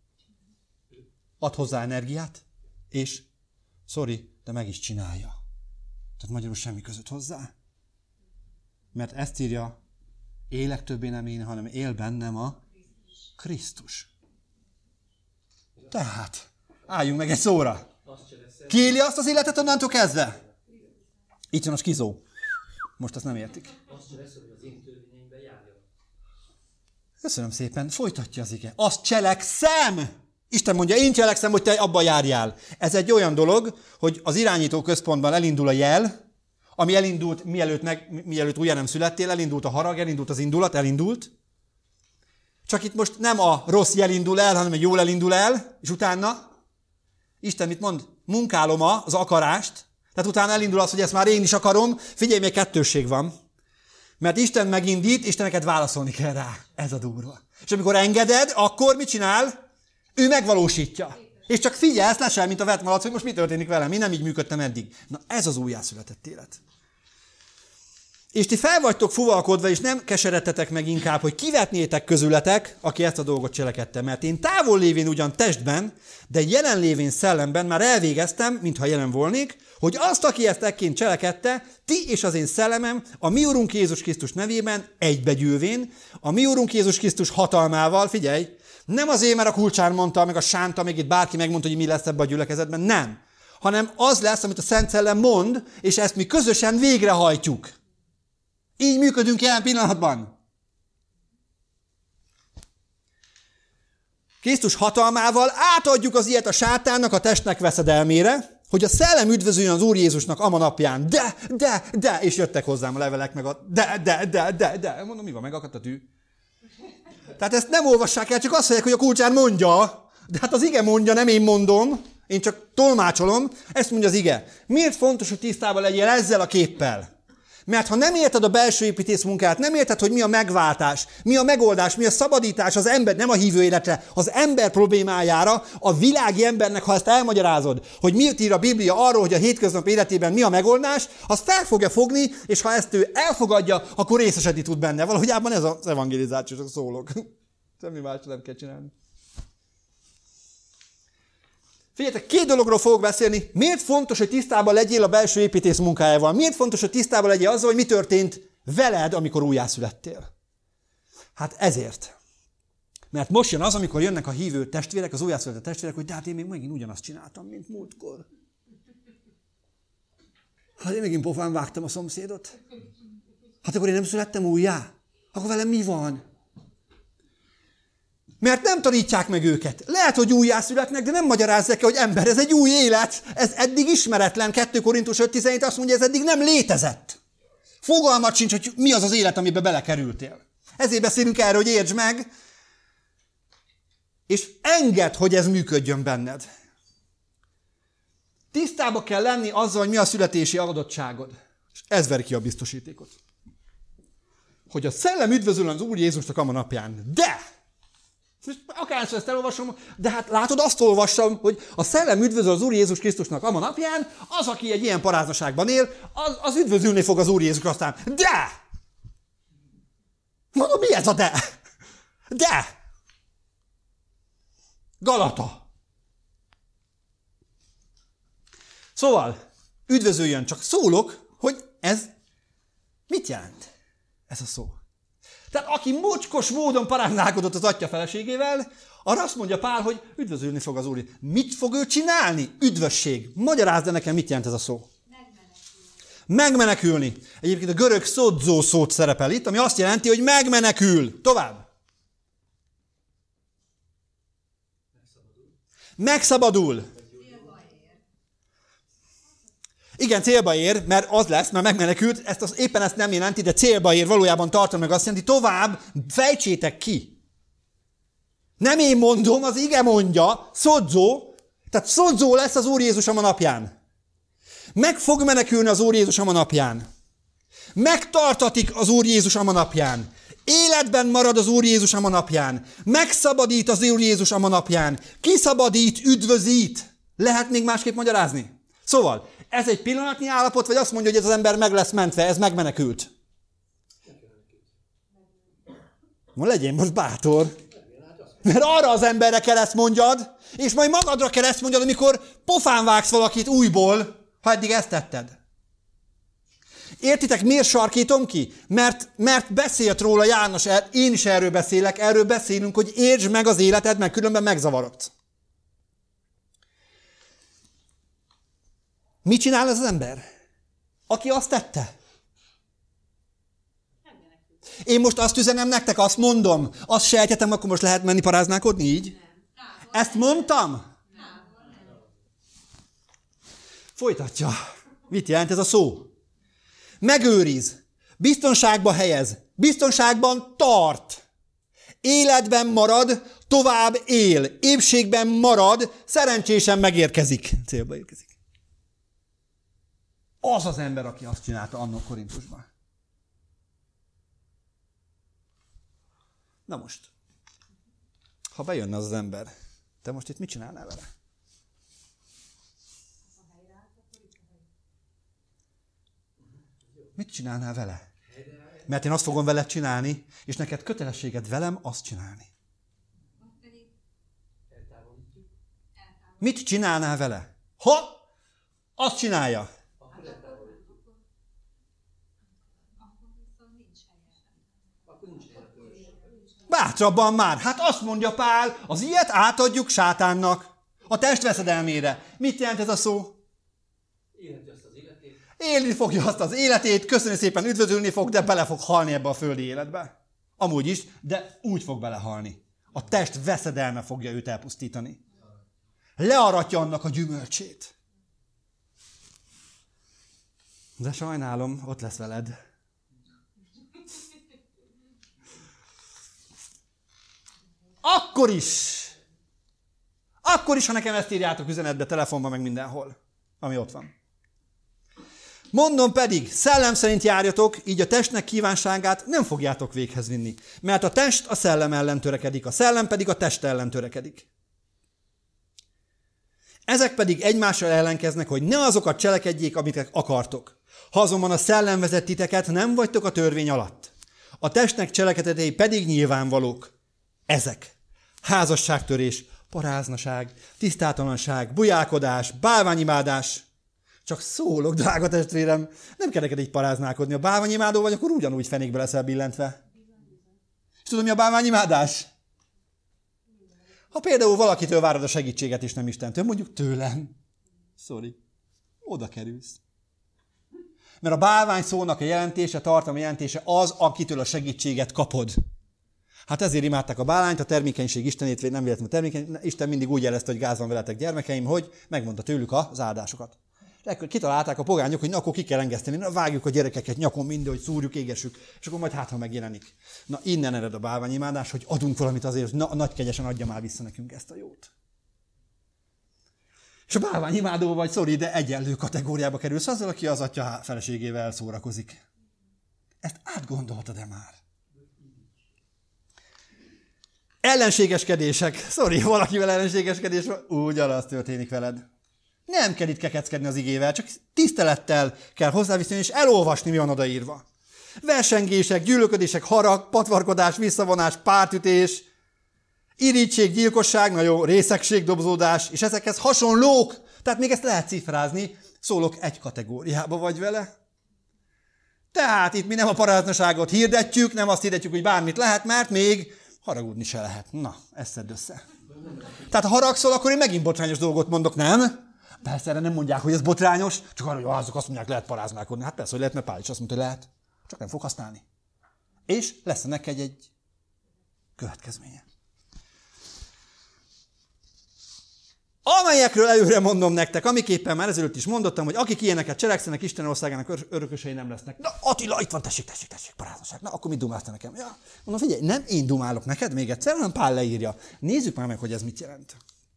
ad hozzá energiát, és sorry, de meg is csinálja. Tehát magyarul semmi között hozzá. Mert ezt írja, élek többé nem én, hanem él bennem a Krisztus. Tehát, álljunk meg egy szóra. Ki éli azt az életet onnantól kezdve? Itt van a skizó. Most azt nem értik. Köszönöm szépen, folytatja az ige. Azt cselekszem! Isten mondja, én cselekszem, hogy te abban járjál. Ez egy olyan dolog, hogy az irányító központban elindul a jel, ami elindult, mielőtt, meg, mielőtt újra nem születtél, elindult a harag, elindult az indulat, elindult. Csak itt most nem a rossz jel indul el, hanem egy jól elindul el, és utána Isten mit mond? Munkálom az akarást, tehát utána elindul az, hogy ezt már én is akarom. Figyelj, még kettősség van. Mert Isten megindít, Isteneket válaszolni kell rá. Ez a durva. És amikor engeded, akkor mit csinál? Ő megvalósítja. És csak figyelsz, lesel, mint a vett malac, hogy most mi történik velem. Én nem így működtem eddig. Na ez az újjászületett élet. És ti fel vagytok fuvalkodva, és nem keseredtetek meg inkább, hogy kivetnétek közületek, aki ezt a dolgot cselekedte. Mert én távol lévén ugyan testben, de jelen lévén szellemben már elvégeztem, mintha jelen volnék, hogy azt, aki ezt ekként cselekedte, ti és az én szellemem a mi Urunk Jézus Krisztus nevében egybegyűlvén, a mi Urunk Jézus Krisztus hatalmával, figyelj, nem azért, mert a kulcsár mondta, meg a sánta, meg itt bárki megmondta, hogy mi lesz ebben a gyülekezetben, nem. Hanem az lesz, amit a Szent Szellem mond, és ezt mi közösen végrehajtjuk. Így működünk jelen pillanatban. Krisztus hatalmával átadjuk az ilyet a sátánnak, a testnek veszedelmére, hogy a szellem üdvözüljön az Úr Jézusnak ama napján. De, de, de, és jöttek hozzám a levelek, meg a de, de, de, de, de. Mondom, mi van, megakadt a tű. Tehát ezt nem olvassák el, csak azt mondják, hogy a kulcsár mondja. De hát az ige mondja, nem én mondom. Én csak tolmácsolom. Ezt mondja az ige. Miért fontos, hogy tisztában legyél ezzel a képpel? Mert ha nem érted a belső építész munkát, nem érted, hogy mi a megváltás, mi a megoldás, mi a szabadítás az ember, nem a hívő életre, az ember problémájára, a világi embernek, ha ezt elmagyarázod, hogy mit ír a Biblia arról, hogy a hétköznap életében mi a megoldás, az fel fogja fogni, és ha ezt ő elfogadja, akkor részesedni tud benne. Valójában ez az evangelizáció, szólok. Semmi más nem kell csinálni. Figyeljetek, két dologról fogok beszélni. Miért fontos, hogy tisztában legyél a belső építész munkájával? Miért fontos, hogy tisztában legyél azzal, hogy mi történt veled, amikor újjászülettél? Hát ezért. Mert most jön az, amikor jönnek a hívő testvérek, az újjászületett testvérek, hogy de hát én még megint ugyanazt csináltam, mint múltkor. Hát én megint pofán vágtam a szomszédot. Hát akkor én nem születtem újjá? Akkor velem mi van? Mert nem tanítják meg őket. Lehet, hogy újjászületnek, de nem magyarázzák el, hogy ember, ez egy új élet, ez eddig ismeretlen. kettő Korintus öt tizenhét azt mondja, ez eddig nem létezett. Fogalmat sincs, hogy mi az az élet, amibe belekerültél. Ezért beszélünk erről, hogy értsd meg, és engedd, hogy ez működjön benned. Tisztába kell lenni azzal, hogy mi a születési adottságod. És ez veri ki a biztosítékot. Hogy a szellem üdvözöl az Úr Jézusnak a napján. De! Akárszor ezt elolvasom, de hát látod, azt olvassam, hogy a szellem üdvözöl az Úr Jézus Krisztusnak a napján, az, aki egy ilyen paráznaságban él, az, az üdvözülni fog az Úr Jézus aztán. De! Mondom, mi ez a de? De! Galata. Szóval, üdvözöljön, csak szólok, hogy ez mit jelent? Ez a szó. Tehát aki mocskos módon paráználkodott az atya feleségével, arra azt mondja Pál, hogy üdvözölni fog az Úr. Mit fog ő csinálni? Üdvösség. Magyarázd nekem, mit jelent ez a szó. Megmenekülni. Megmenekülni. Egyébként a görög szodzó szót szerepel itt, ami azt jelenti, hogy megmenekül. Tovább. Megszabadul. Megszabadul. Igen, célba ér, mert az lesz, mert megmenekült, ezt az, éppen ezt nem jelenti, de célba ér, valójában tartom meg azt jelenti, tovább fejtsétek ki. Nem én mondom, az ige mondja, szodzó, tehát szodzó lesz az Úr Jézus a napján. Meg fog menekülni az Úr Jézus a napján. Megtartatik az Úr Jézus a napján. Életben marad az Úr Jézus a napján. Megszabadít az Úr Jézus a napján. Kiszabadít, üdvözít. Lehet még másképp magyarázni? Szóval, ez egy pillanatnyi állapot, vagy azt mondja, hogy ez az ember meg lesz mentve, ez megmenekült? Ma legyél most bátor. Mert arra az emberre kell ezt mondjad, és majd magadra kell ezt mondjad, amikor pofán vágsz valakit újból, ha eddig ezt tetted. Értitek, miért sarkítom ki? Mert, mert beszélt róla János, én is erről beszélek, erről beszélünk, hogy értsd meg az életed, mert különben megzavarodsz. Mit csinál ez az ember? Aki azt tette. Én most azt üzenem nektek, azt mondom, azt sejtetem, akkor most lehet menni paráználkodni így? Ezt mondtam? Folytatja. Mit jelent ez a szó? Megőriz, biztonságba helyez, biztonságban tart, életben marad, tovább él, épségben marad, szerencsésen megérkezik. Célba érkezik. Az az ember, aki azt csinálta anno Korintusban. Na most, ha bejönne az az ember, te most itt mit csinálnál vele? Mit csinálnál vele? Mert én azt fogom veled csinálni, és neked kötelességed velem azt csinálni. Mit csinálnál vele? Ha azt csinálja. Bátrabban már. Hát azt mondja Pál, az ilyet átadjuk sátánnak. A test veszedelmére. Mit jelent ez a szó? Élni azt az életét. Élni fogja azt az életét, köszönjük szépen, üdvözölni fog, de bele fog halni ebbe a földi életbe. Amúgy is, de úgy fog belehalni. A test veszedelme fogja őt elpusztítani. Learatja annak a gyümölcsét. De sajnálom, ott lesz veled. Akkor is, akkor is, ha nekem ezt írjátok üzenetbe, telefonban, meg mindenhol, ami ott van. Mondom pedig, szellem szerint járjatok, így a testnek kívánságát nem fogjátok véghez vinni. Mert a test a szellem ellen törekedik, a szellem pedig a test ellen törekedik. Ezek pedig egymással ellenkeznek, hogy ne azokat cselekedjék, amit akartok. Ha azonban a szellem vezet titeket, nem vagytok a törvény alatt. A testnek cselekedetei pedig nyilvánvalók. Ezek: házasságtörés, paráznaság, tisztátalanság, bujálkodás, bálványimádás. Csak szólok, drága testvérem, nem kell neked így paráználkodni. A bálványimádó vagy, akkor ugyanúgy fenékbe leszel billentve. És tudod, mi a bálványimádás? Ha például valakitől várod a segítséget, és nem Istentől, mondjuk tőlem. Sorry. Oda kerülsz. Mert a bálvány szónak a jelentése, tartalmi jelentése az, akitől a segítséget kapod. Hát ezért imádták a bálványt, a termékenység istenét, vagy nem véletlenül a termékeny, Isten mindig úgy jelezte, hogy gáz van veletek, gyermekeim, hogy megmondta tőlük az áldásokat. Ekkor kitalálták a pogányok, hogy na, akkor ki kell engeszteni, na, vágjuk a gyerekeket nyakon minden, hogy szúrjuk, égessük, és akkor majd hát, ha megjelenik. Na, innen ered a bálványimádás, hogy adunk valamit azért, hogy na, nagy kegyesen adja már vissza nekünk ezt a jót. És a bálványimádó vagy, sorry, de egyenlő kategóriába kerülsz azzal, aki az atya feleségével szórakozik. Ezt átgondoltad-e már? Ellenségeskedések. Sorry, valakivel ellenségeskedés van, ugyanaz történik veled. Nem kell itt kekeckedni az igével, csak tisztelettel kell hozzáviszonyulni, és elolvasni, mi van odaírva. Versengések, gyűlölködések, harag, patvarkodás, visszavonás, pártütés, irigység, gyilkosság, na jó, részegség, dobzódás, és ezekhez hasonlók, tehát még ezt lehet cifrázni, szólok, egy kategóriába vagy vele. Tehát itt mi nem a paráznaságot hirdetjük, nem azt hirdetjük, hogy bármit lehet, mert még haragudni se lehet. Na, ezt szedd össze. Tehát ha haragszol, akkor én megint botrányos dolgot mondok, nem? Persze erre nem mondják, hogy ez botrányos, csak arra, hogy azok azt mondják, lehet paráználkodni. Hát persze, hogy lehet, mert Pál is azt mondta, hogy lehet. Csak nem fog használni. És lesz ennek egy, egy következménye. Amelyekről előre mondom nektek, amiképpen már ezelőtt is mondottam, hogy akik ilyeneket cselekszenek, Isten országának örökösei nem lesznek. Na Attila, itt van, tessék, tessék, tessék, paráznaság. Na akkor mit dumálsz te nekem? Ja, mondom, figyelj, nem én dumálok neked még egyszer, hanem Pál leírja. Nézzük már meg, hogy ez mit jelent.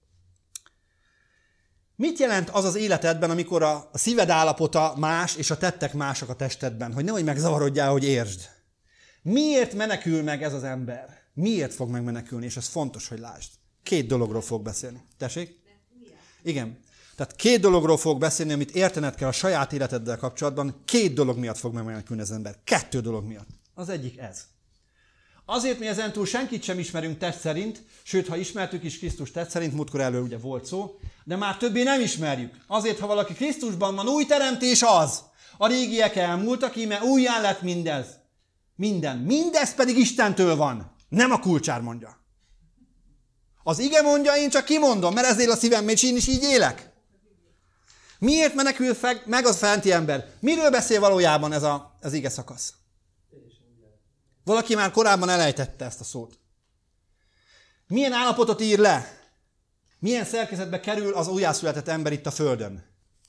Mit jelent az az életedben, amikor a szíved állapota más, és a tettek mások a testedben? Hogy nehogy megzavarodjál, hogy értsd. Miért menekül meg ez az ember? Miért fog megmenekülni? És ez fontos, hogy lásd. Két dologról fog beszélni. Tessék? Igen. Tehát két dologról fog beszélni, amit értened kell a saját életeddel kapcsolatban. Két dolog miatt fog megmenekülni az ember. Kettő dolog miatt. Az egyik ez. Azért mi ezentúl senkit sem ismerünk test szerint, sőt, ha ismertük is Krisztus test szerint, múltkor elő ugye volt szó, de már többé nem ismerjük. Azért, ha valaki Krisztusban van, új teremtés az. A régiek elmúltak, íme újjá lett mindez. Minden. Mindez pedig Istentől van. Nem a kulcsár mondja. Az ige mondja, én csak kimondom, mert ezért a szívem, és én is így élek. Miért menekül meg az fenti ember? Miről beszél valójában ez a, az ige szakasz? Valaki már korábban elejtette ezt a szót. Milyen állapotot ír le? Milyen szerkezetbe kerül az újjászületett ember itt a földön?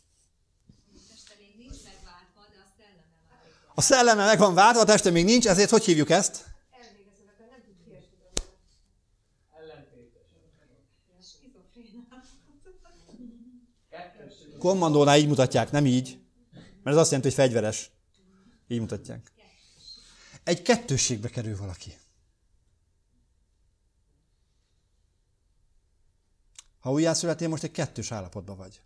A szelleme meg van váltva, a teste még nincs, ezért hogy hívjuk ezt? Kommandónál így mutatják, nem így. Mert ez azt jelenti, hogy fegyveres. Így mutatják. Egy kettősségbe kerül valaki. Ha újjászületél, most egy kettős állapotban vagy.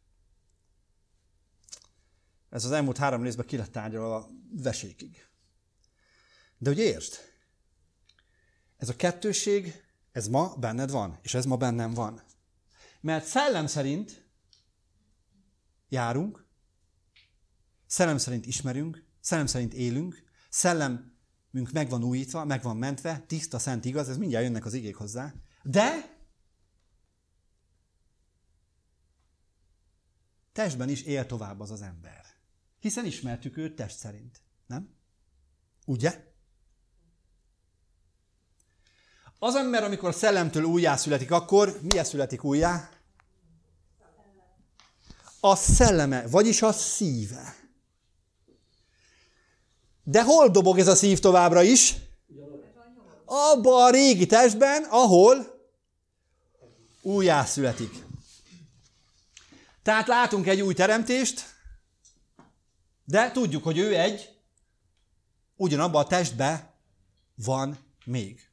Ez az elmúlt három részben ki lett tárgyalva a vesékig. De hogy értsd, ez a kettősség, ez ma benned van, és ez ma bennem van. Mert szellem szerint járunk, szellem szerint ismerünk, szellem szerint élünk, szellemünk meg van újítva, meg van mentve, tiszta, szent, igaz, ez mindjárt jönnek az igék hozzá, de testben is él tovább az az ember. Hiszen ismertük őt test szerint. Nem? Ugye? Az ember, amikor a szellemtől újjászületik, akkor milyen születik újjá? A szelleme, vagyis a szíve. De hol dobog ez a szív továbbra is? Abba a régi testben, ahol újjászületik. Tehát látunk egy új teremtést, De tudjuk, hogy ő egy, ugyanabban a testben van még.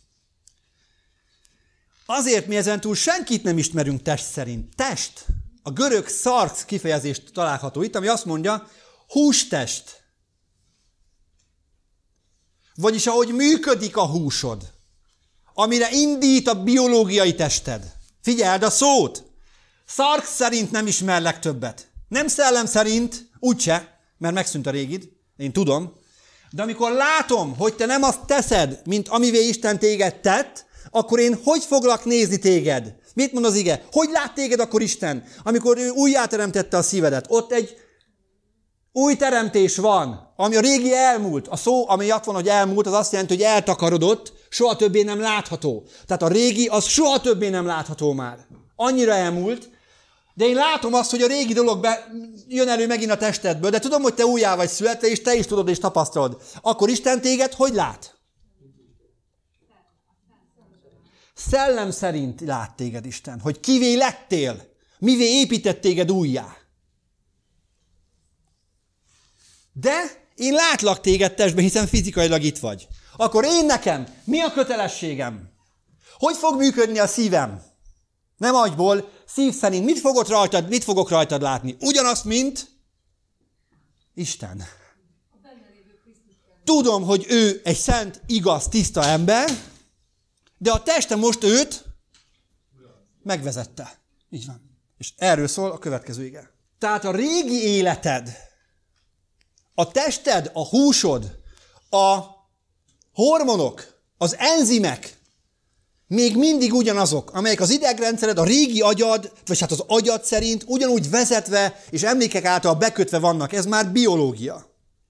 Azért mi ezentúl senkit nem ismerünk test szerint. Test. A görög szarx kifejezést található itt, ami azt mondja, hústest. Vagyis ahogy működik a húsod, amire indít a biológiai tested. Figyeld a szót! Szarx szerint nem ismerlek többet. Nem szellem szerint, úgyse, mert megszűnt a régid, én tudom. De amikor látom, hogy te nem azt teszed, mint amivé Isten téged tett, akkor én hogy foglak nézni téged? Mit mond az ige? Hogy lát téged akkor Isten? Amikor ő újjáteremtette a szívedet. Ott egy új teremtés van, ami a régi elmúlt. A szó, ami ott van, hogy elmúlt, az azt jelenti, hogy eltakarodott, soha többé nem látható. Tehát a régi, az soha többé nem látható már. Annyira elmúlt, de én látom azt, hogy a régi dolog be, jön elő megint a testedből, de tudom, hogy te újjá vagy születve, és te is tudod és tapasztalod. Akkor Isten téged hogy lát? Szellem szerint lát téged Isten, hogy kivé lettél, mivé épített téged újjá. De én látlak téged testben, hiszen fizikailag itt vagy. Akkor én nekem mi a kötelességem? Hogy fog működni a szívem? Nem agyból, szív szerint. Mit fogok rajtad, mit fogok rajtad látni? Ugyanazt, mint Isten. Tudom, hogy ő egy szent, igaz, tiszta ember, de a testem most őt megvezette. Így van. És erről szól a következő ige. Tehát a régi életed, a tested, a húsod, a hormonok, az enzimek még mindig ugyanazok, amelyek az idegrendszered, a régi agyad, vagy hát az agyad szerint ugyanúgy vezetve és emlékek által bekötve vannak. Ez már biológia.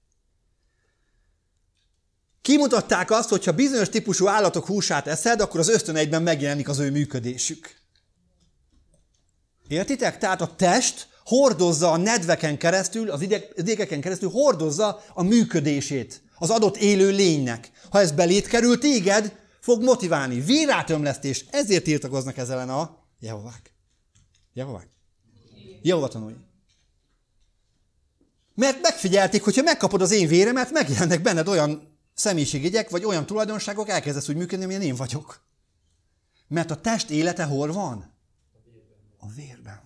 Kimutatták azt, hogy ha bizonyos típusú állatok húsát eszed, akkor az ösztöneiben megjelenik az ő működésük. Értitek? Tehát a test hordozza a nedveken keresztül, az idegeken keresztül hordozza a működését az adott élő lénynek. Ha ez belét kerül, téged fog motiválni. Vérátömlesztés. Ezért tiltakoznak ezzel ellen a Jehovák. Jehovák? Jehova tanúi. Mert megfigyelték, hogyha megkapod az én véremet, megjelennek benned olyan személyiségjegyek, vagy olyan tulajdonságok, elkezdesz úgy működni, amilyen én vagyok. Mert a test élete hol van? A vérben van.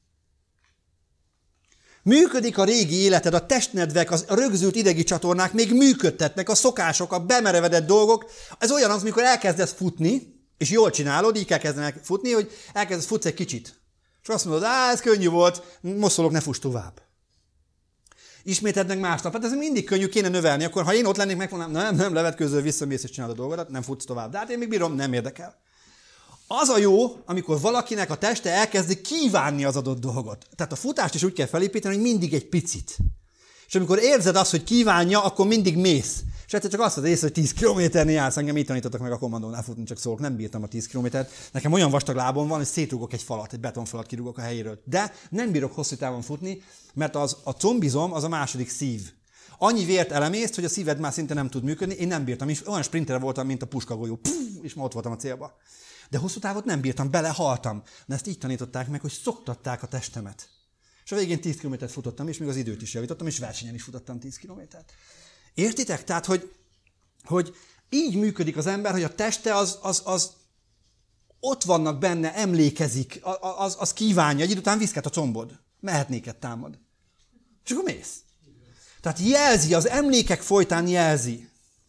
Működik a régi életed, a testnedvek, a rögzült idegi csatornák még működtetnek, a szokások, a bemerevedett dolgok. Ez olyan az, amikor elkezdesz futni, és jól csinálod, így kell kezdeni futni, hogy elkezdesz futsz egy kicsit. És azt mondod, á, ez könnyű volt, mosszolok, ne fuss tovább. Ismételd meg másnap. Hát ez mindig könnyű, kéne növelni. Akkor ha én ott lennék, megmondom, nem, nem, levetkőzöl, visszamész és csinálod a dolgodat, nem futsz tovább. De hát én még bírom, nem érdekel. Az a jó, amikor valakinek a teste elkezdi kívánni az adott dolgot. Tehát a futást is úgy kell felépíteni, hogy mindig egy picit. És amikor érzed azt, hogy kívánja, akkor mindig mész. És egyszer csak azt az ész, hogy tíz kilométernél jársz, engem így tanítottak meg a kommandónál futni, csak szólok, nem bírtam a tíz kilométert. Nekem olyan vastag lábom van, hogy szétrugok egy falat, egy betonfalat kirúgok a helyéről. De nem bírok hosszú távon futni, mert az, a combizom az a második szív. Annyi vért elemészt, hogy a szíved már szinte nem tud működni, én nem bírtam, és olyan sprinter voltam, mint a puskagolyó. Puff, és ma ott voltam a célba. De hosszú távot nem bírtam, belehaltam. De ezt így tanították meg, hogy szoktatták a testemet. És a végén tíz kilométert futottam, és még az időt is javítottam, és versenyen is futottam tíz kilométert. Értitek? Tehát, hogy, hogy így működik az ember, hogy a teste az, az, az ott vannak benne, emlékezik, az, az kívánja, egy idő után viszket a combod. Mehetnéket támad. És akkor mész. Tehát jelzi, az emlékek folytán jelzi.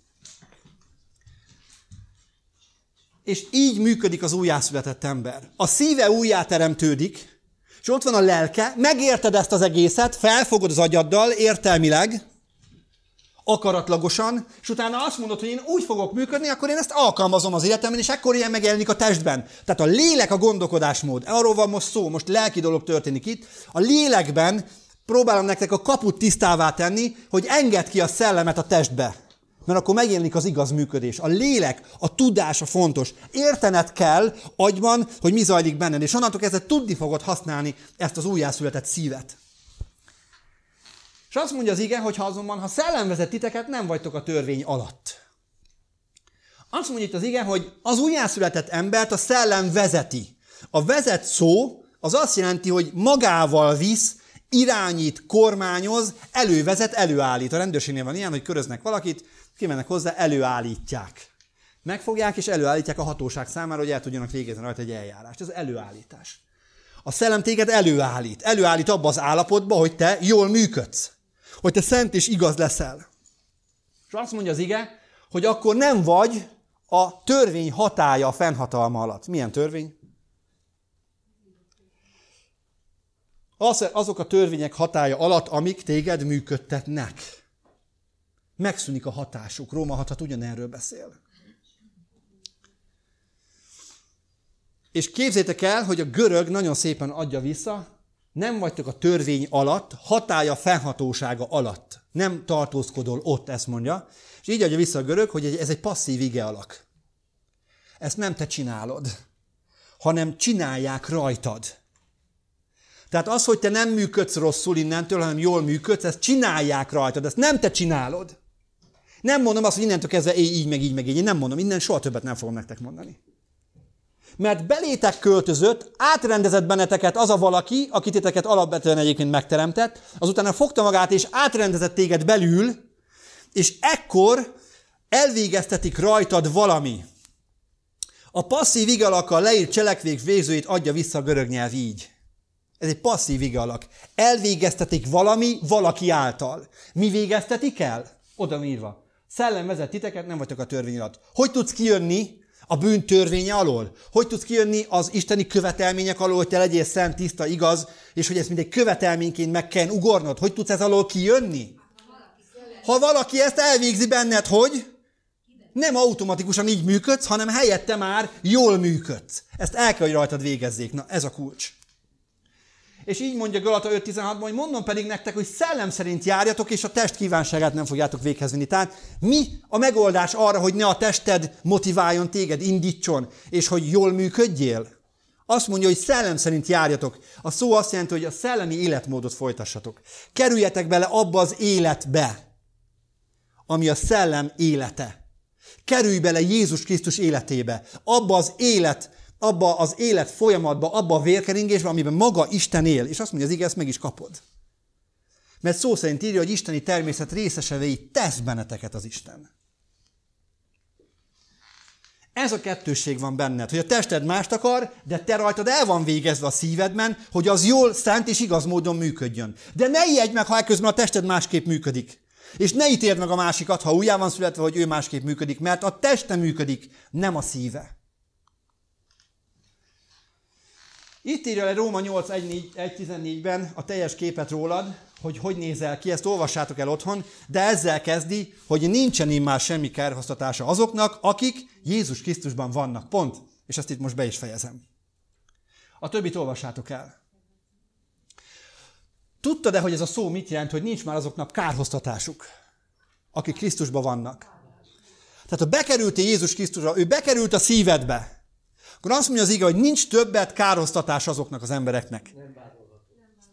És így működik az újjászületett ember. A szíve újjáteremtődik, és ott van a lelke, megérted ezt az egészet, felfogod az agyaddal értelmileg, akaratlagosan, és utána azt mondod, hogy én úgy fogok működni, akkor én ezt alkalmazom az életemben, és ekkor ilyen megjelenik a testben. Tehát a lélek a gondolkodásmód. Arról van most szó, most lelki dolog történik itt. A lélekben próbálom nektek a kaput tisztává tenni, hogy engedd ki a szellemet a testbe. Mert akkor megjelenik az igaz működés. A lélek, a tudás a fontos. Értened kell agyban, hogy mi zajlik benned, és onnantól kezdve tudni fogod használni ezt az újjászületett szívet. És azt mondja az ige, hogy ha azonban, ha szellem vezet titeket, nem vagytok a törvény alatt. Azt mondja itt az ige, hogy az újjászületett embert a szellem vezeti. A vezet szó az azt jelenti, hogy magával visz, irányít, kormányoz, elővezet, előállít. A rendőrségnél van ilyen, hogy köröznek valakit, kimennek hozzá, előállítják. Megfogják és előállítják a hatóság számára, hogy el tudjanak végezni rajta egy eljárást. Ez előállítás. A szellem téged előállít. Előállít abba az állapotba, hogy te jól működsz. Hogy te szent és igaz leszel. És azt mondja az ige, hogy akkor nem vagy a törvény hatálya, a fennhatalma alatt. Milyen törvény? Az, azok a törvények hatálya alatt, amik téged működtetnek. Megszűnik a hatásuk. Róma hat ugyanerről beszél. És képzétek el, hogy a görög nagyon szépen adja vissza, nem vagytok a törvény alatt, hatálya fennhatósága alatt. Nem tartózkodol ott, ezt mondja. És így adja vissza a görög, hogy ez egy passzív ige alak. Ezt nem te csinálod, hanem csinálják rajtad. Tehát az, hogy te nem működsz rosszul innentől, hanem jól működsz, ezt csinálják rajtad, ezt nem te csinálod. Nem mondom azt, hogy innentől kezdve éj, így, meg így, meg így. Én nem mondom, innen soha többet nem fogom nektek mondani. Mert belétek költözött, átrendezett benneteket az a valaki, aki titeket alapvetően egyébként megteremtett, azután fogta magát és átrendezett téged belül, és ekkor elvégeztetik rajtad valami. A passzív ige alakkal leírt cselekvék végzőit adja vissza a görög nyelv így. Ez egy passzív ige alak. Elvégeztetik valami valaki által. Mi végeztetik el? Oda van írva. Szellem vezet titeket, nem vagytok a törvény alatt. Hogy tudsz kijönni a bűn törvénye alól? Hogy tudsz kijönni az isteni követelmények alól, hogy te legyél szent, tiszta, igaz, és hogy ezt mindegy követelményként meg kell ugornod? Hogy tudsz ez alól kijönni? Ha valaki ezt elvégzi benned, hogy nem automatikusan így működsz, hanem helyette már jól működsz. Ezt el kell, hogy rajtad végezzék. Na, ez a kulcs. És így mondja Galata öt tizenhatban, hogy mondom pedig nektek, hogy szellem szerint járjatok, és a test kívánságát nem fogjátok véghez vinni. Tehát mi a megoldás arra, hogy ne a tested motiváljon téged, indítson, és hogy jól működjél? Azt mondja, hogy szellem szerint járjatok. A szó azt jelenti, hogy a szellemi életmódot folytassatok. Kerüljetek bele abba az életbe, ami a szellem élete. Kerülj bele Jézus Krisztus életébe, abba az élet, abba az élet folyamatba, abba a vérkeringésbe, amiben maga Isten él. És azt mondja, az ige, ezt meg is kapod. Mert szó szerint írja, hogy isteni természet részesevéi tesz benneteket az Isten. Ez a kettősség van benned, hogy a tested mást akar, de te rajtad el van végezve a szívedben, hogy az jól, szent és igaz módon működjön. De ne ijedj meg, ha ekközben a tested másképp működik. És ne ítéld meg a másikat, ha újjá van születve, hogy ő másképp működik, mert a teste működik, nem a szíve. Itt írja le Róma nyolc egy tizennégyben a teljes képet rólad, hogy hogy nézel ki, ezt olvassátok el otthon, de ezzel kezdi, hogy nincsen immár semmi kárhoztatása azoknak, akik Jézus Krisztusban vannak. Pont. És ezt itt most be is fejezem. A többit olvassátok el. Tudtad-e, hogy ez a szó mit jelent, hogy nincs már azoknak kárhoztatásuk, akik Krisztusban vannak? Tehát ha bekerültél Jézus Krisztusra, ő bekerült a szívedbe, akkor azt mondja az ige, hogy nincs többet kárhoztatás azoknak az embereknek. Nem vádolható.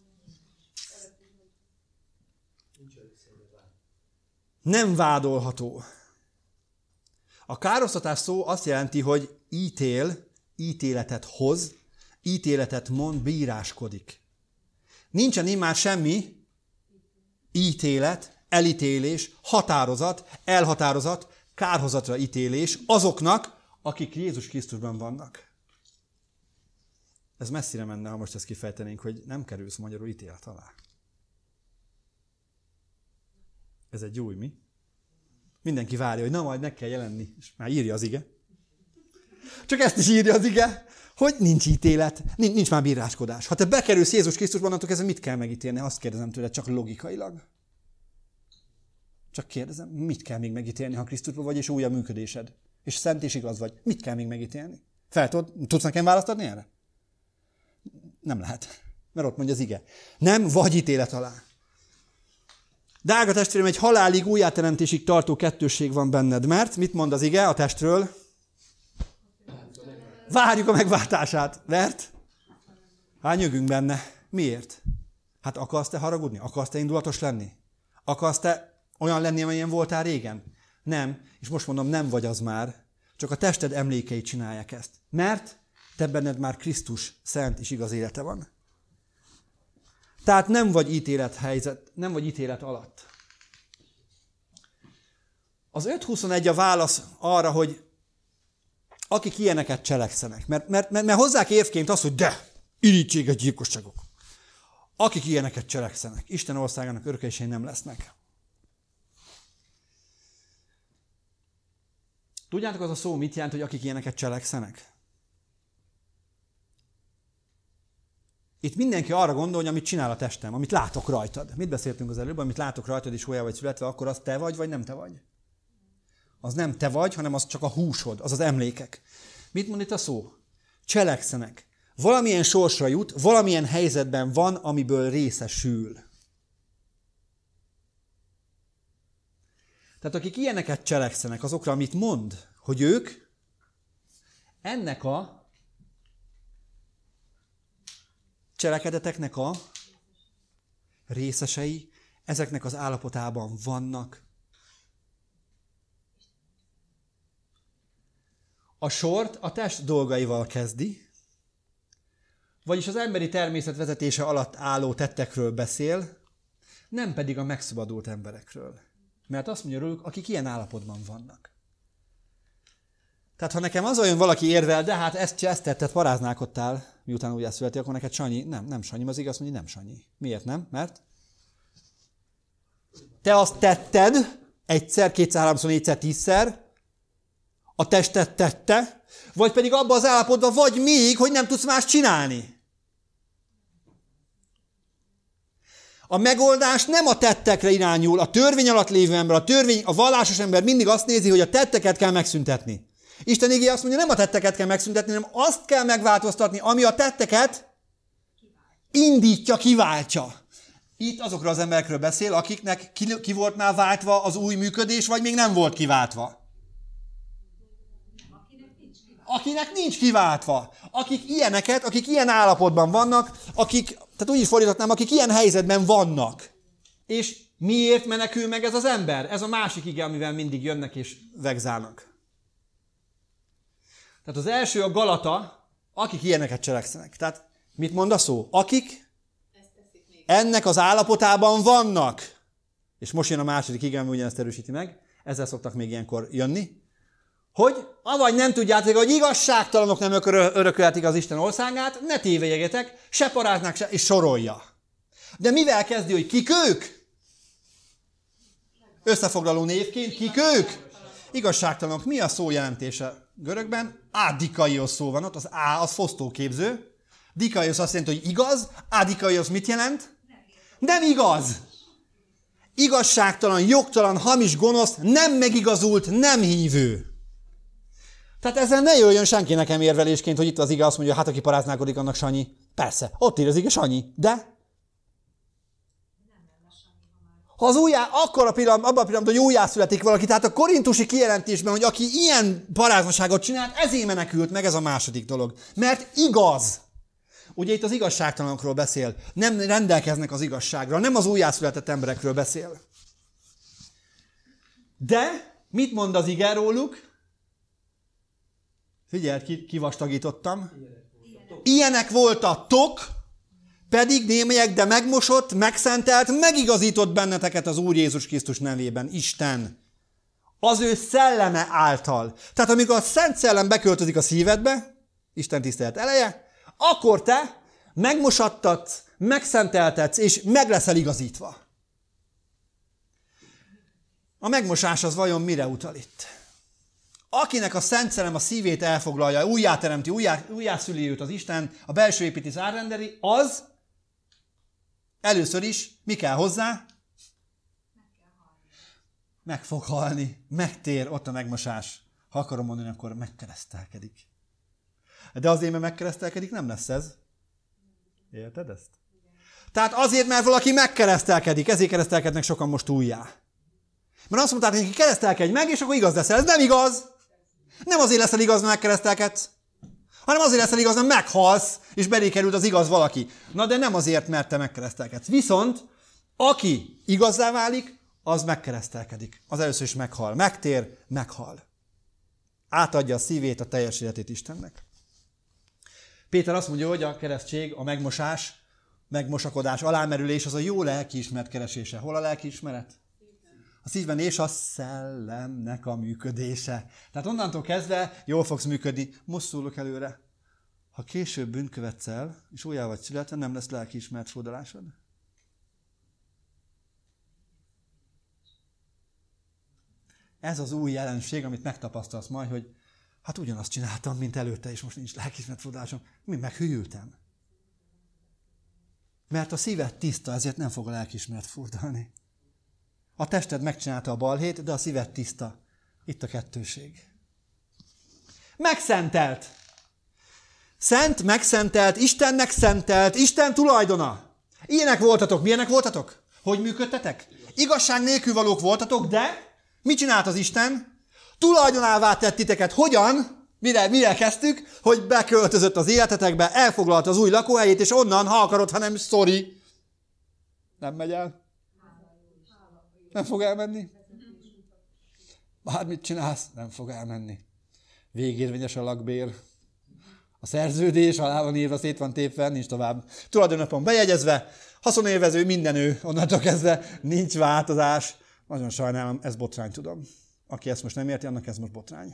Nem vádolható. A kárhoztatás szó azt jelenti, hogy ítél, ítéletet hoz, ítéletet mond, bíráskodik. Nincsen immár semmi ítélet, elítélés, határozat, elhatározat, kárhozatra ítélés azoknak, akik Jézus Krisztusban vannak. Ez messzire menne, ha most ezt kifejtenénk, hogy nem kerülsz magyarul ítélet alá. Ez egy új, mi? Mindenki várja, hogy na majd meg kell jelenni, és már írja az ige. Csak ezt is írja az ige, hogy nincs ítélet, nincs, nincs már bíráskodás. Ha te bekerülsz Jézus Krisztusban, attól kezdve mit kell megítélni? Azt kérdezem tőled, csak logikailag. Csak kérdezem, mit kell még megítélni, ha Krisztusban vagy, és új a működésed? És szent és igaz vagy. Mit kell még megítélni? Fel tudod, tudsz nekem választ adni erre? Nem lehet. Mert ott mondja az ige. Nem vagy ítélet alá. Drága testvérem, egy halálig, újjáteremtésig tartó kettősség van benned. Mert mit mond az ige a testről? Várjuk a megváltását. Mert? Hát nyögünk benne. Miért? Hát akarsz te haragudni? Akarsz te indulatos lenni? Akarsz te olyan lenni, amilyen voltál régen? Nem. És most mondom, nem vagy az már. Csak a tested emlékei csinálják ezt. Mert te benned már Krisztus szent és igaz élete van. Tehát nem vagy ítélet helyzet, nem vagy ítélet alatt. Az öt huszonegy a válasz arra, hogy akik ilyeneket cselekszenek. Mert, mert, mert, mert hozzák érvként azt, hogy de, irítséges gyilkosságok. Akik ilyeneket cselekszenek, Isten országának örökösei nem lesznek. Tudjátok, az a szó mit jelent, hogy akik ilyeneket cselekszenek? Itt mindenki arra gondol, hogy amit csinál a testem, amit látok rajtad. Mit beszéltünk az előbb, amit látok rajtad, és hozzá vagy születve, akkor az te vagy, vagy nem te vagy? Az nem te vagy, hanem az csak a húsod, az az emlékek. Mit mond itt a szó? Cselekszenek. Valamilyen sorsra jut, valamilyen helyzetben van, amiből részesül. Tehát akik ilyeneket cselekszenek, azokra, amit mond, hogy ők ennek a cselekedeteknek a részesei, ezeknek az állapotában vannak. A sort a test dolgaival kezdi, vagyis az emberi természet vezetése alatt álló tettekről beszél, nem pedig a megszabadult emberekről. Mert azt mondja róluk, akik ilyen állapotban vannak. Tehát ha nekem az olyan valaki érvel, de hát ezt, ezt tetted, paráználkodtál, miután újjászülettél, akkor neked Sanyi, nem, nem Sanyi, az igaz, mondja, nem Sanyi. Miért nem? Mert te azt tetted egyszer, kétszer, háromszor, négyszer, tízszer, a testet tette, vagy pedig abban az állapotban vagy még, hogy nem tudsz más csinálni. A megoldás nem a tettekre irányul, a törvény alatt lévő ember, a törvény, a vallásos ember mindig azt nézi, hogy a tetteket kell megszüntetni. Isten igéje azt mondja, nem a tetteket kell megszüntetni, hanem azt kell megváltoztatni, ami a tetteket indítja, kiváltja. Itt azokról az emberekről beszél, akiknek ki, ki volt már váltva az új működés, vagy még nem volt kiváltva. Akinek nincs kiváltva. Akik ilyeneket, akik ilyen állapotban vannak, akik, tehát úgy is fordíthatnám, akik ilyen helyzetben vannak. És miért menekül meg ez az ember? Ez a másik ige, amivel mindig jönnek és vegzálnak. Tehát az első a Galata, akik ilyeneket cselekszenek. Tehát mit mond a szó? Akik ennek az állapotában vannak. És most jön a második ige, ami ugyanezt erősíti meg. Ezzel szoktak még ilyenkor jönni. Hogy avagy nem tudjátok, hogy igazságtalanok nem örökölhetik az Isten országát, ne tévejegyetek, se paráznák, se, és sorolja. De mivel kezdi, hogy kik ők? Összefoglaló névként, kik ők? Igazságtalanok. Mi a szó jelentése görögben? Ádikaios szó van ott, az á az fosztóképző. Dikaios azt jelenti, hogy igaz, ádikaios mit jelent? Nem igaz. Igazságtalan, jogtalan, hamis, gonosz, nem megigazult, nem hívő. Tehát ezzel ne jöjjön senki nekem érvelésként, hogy itt az ige azt mondja, hát aki paráználkodik, annak Sanyi. Persze, ott ír az ige Sanyi, de ha az újjá, akkor a pillanat, abban a pillanatban, hogy újjászületik valaki, tehát a korintusi kijelentésben, hogy aki ilyen paráznaságot csinált, ezért menekült meg, ez a második dolog. Mert igaz. Ugye itt az igazságtalanokról beszél, nem rendelkeznek az igazságra, nem az újjászületett emberekről beszél. De mit mond az ige róluk? Figyeld, kivastagítottam. Ilyenek voltatok, pedig némelyek, de megmosott, megszentelt, megigazított benneteket az Úr Jézus Krisztus nevében, Isten. Az ő szelleme által. Tehát amikor a Szent Szellem beköltözik a szívedbe, Isten tisztelet eleje, akkor te megmosattatsz, megszenteltetsz, és meg leszel igazítva. A megmosás az vajon mire utal itt? Akinek a Szent Szellem a szívét elfoglalja, újjáteremti, újjá, újjászüli őt az Isten, a belső építész árrendeli, az először is mi kell hozzá? Meg kell halni. Meg fog halni, megtér, ott a megmosás. Ha akarom mondani, akkor megkeresztelkedik. De azért, mert megkeresztelkedik, nem lesz ez. Érted ezt? Tehát azért, mert valaki megkeresztelkedik, ezért keresztelkednek sokan most újjá. Mert azt mondták, hogy keresztelkedj meg, és akkor igaz leszel. Ez nem igaz. Nem azért leszel igaz, mert megkeresztelkedsz, hanem azért leszel igaz, mert meghalsz, és belé került az igaz valaki. Na de nem azért, mert te megkeresztelkedsz. Viszont, aki igazzá válik, az megkeresztelkedik. Az először is meghal. Megtér, meghal. Átadja a szívét, a teljes életét Istennek. Péter azt mondja, hogy a keresztség, a megmosás, megmosakodás, alámerülés, az a jó lelkiismeret keresése. Hol a lelkiismeret? A szívben és a szellemnek a működése. Tehát onnantól kezdve jól fogsz működni. Most szólok előre. Ha később bűnt követsz el, és újjá vagy születve, nem lesz lelkiismeret fordulásod. Ez az új jelenség, amit megtapasztalsz majd, hogy hát ugyanazt csináltam, mint előtte, és most nincs lelkiismeret fordulásom. Mind meghűltem. Mert a szíved tiszta, ezért nem fog a lelkiismeret fordulni. A tested megcsinálta a balhét, de a szíved tiszta. Itt a kettőség. Megszentelt. Szent, megszentelt, Istennek szentelt, Isten tulajdona. Ilyenek voltatok. Milyenek voltatok? Hogy működtetek? Igazság nélkül valók voltatok, de mit csinált az Isten? Tulajdonává tett titeket. Hogyan? Mire, mire kezdtük? Hogy beköltözött az életetekbe, elfoglalta az új lakóhelyét, és onnan, ha akarod, hanem sorry. Nem megy el. Nem fog elmenni. Bármit csinálsz, nem fog elmenni. Végérvényes a lakbér. A szerződés alá van írva, szét van tépve, nincs tovább. Tulajdonapon bejegyezve, haszonélvező minden ő, onnantól kezdve nincs változás. Nagyon sajnálom, ez botrány, tudom. Aki ezt most nem érti, annak ez most botrány.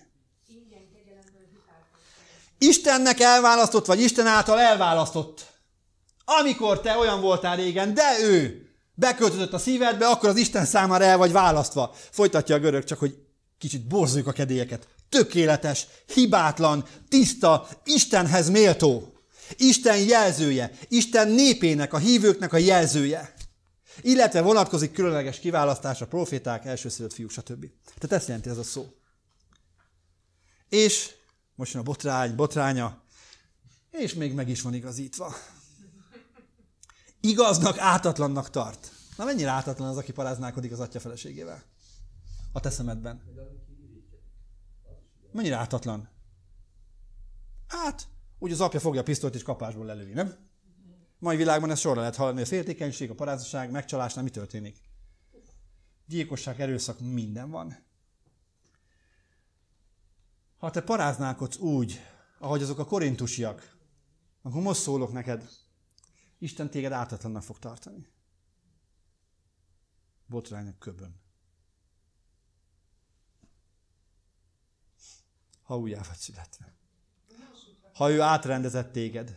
Istennek elválasztott, vagy Isten által elválasztott. Amikor te olyan voltál régen, de ő beköltözött a szívedbe, akkor az Isten számára el vagy választva. Folytatja a görög, csak hogy kicsit borzoljuk a kedélyeket. Tökéletes, hibátlan, tiszta, Istenhez méltó. Isten jelzője, Isten népének, a hívőknek a jelzője. Illetve vonatkozik különleges kiválasztásra, proféták, elsőszülött fiúk, stb. Tehát ezt jelenti ez a szó. És most jön a botrány, botránya, és még meg is van igazítva. Igaznak, átatlannak tart. Na mennyire átatlan az, aki paráználkodik az atya feleségével? A te szemedben. Mennyire átatlan? Hát, úgy az apja fogja a pisztolyt és kapásból lelövi, nem? Mai világban ezt sorra lehet hallani, a féltékenység, a paráznaság, megcsalásnál mi történik? Gyilkosság, erőszak, minden van. Ha te paráználkodsz úgy, ahogy azok a korintusiak, akkor most szólok neked, Isten téged ártatlannak fog tartani. Botrányok köbön. Ha újjá vagy születve. Ha ő átrendezett téged.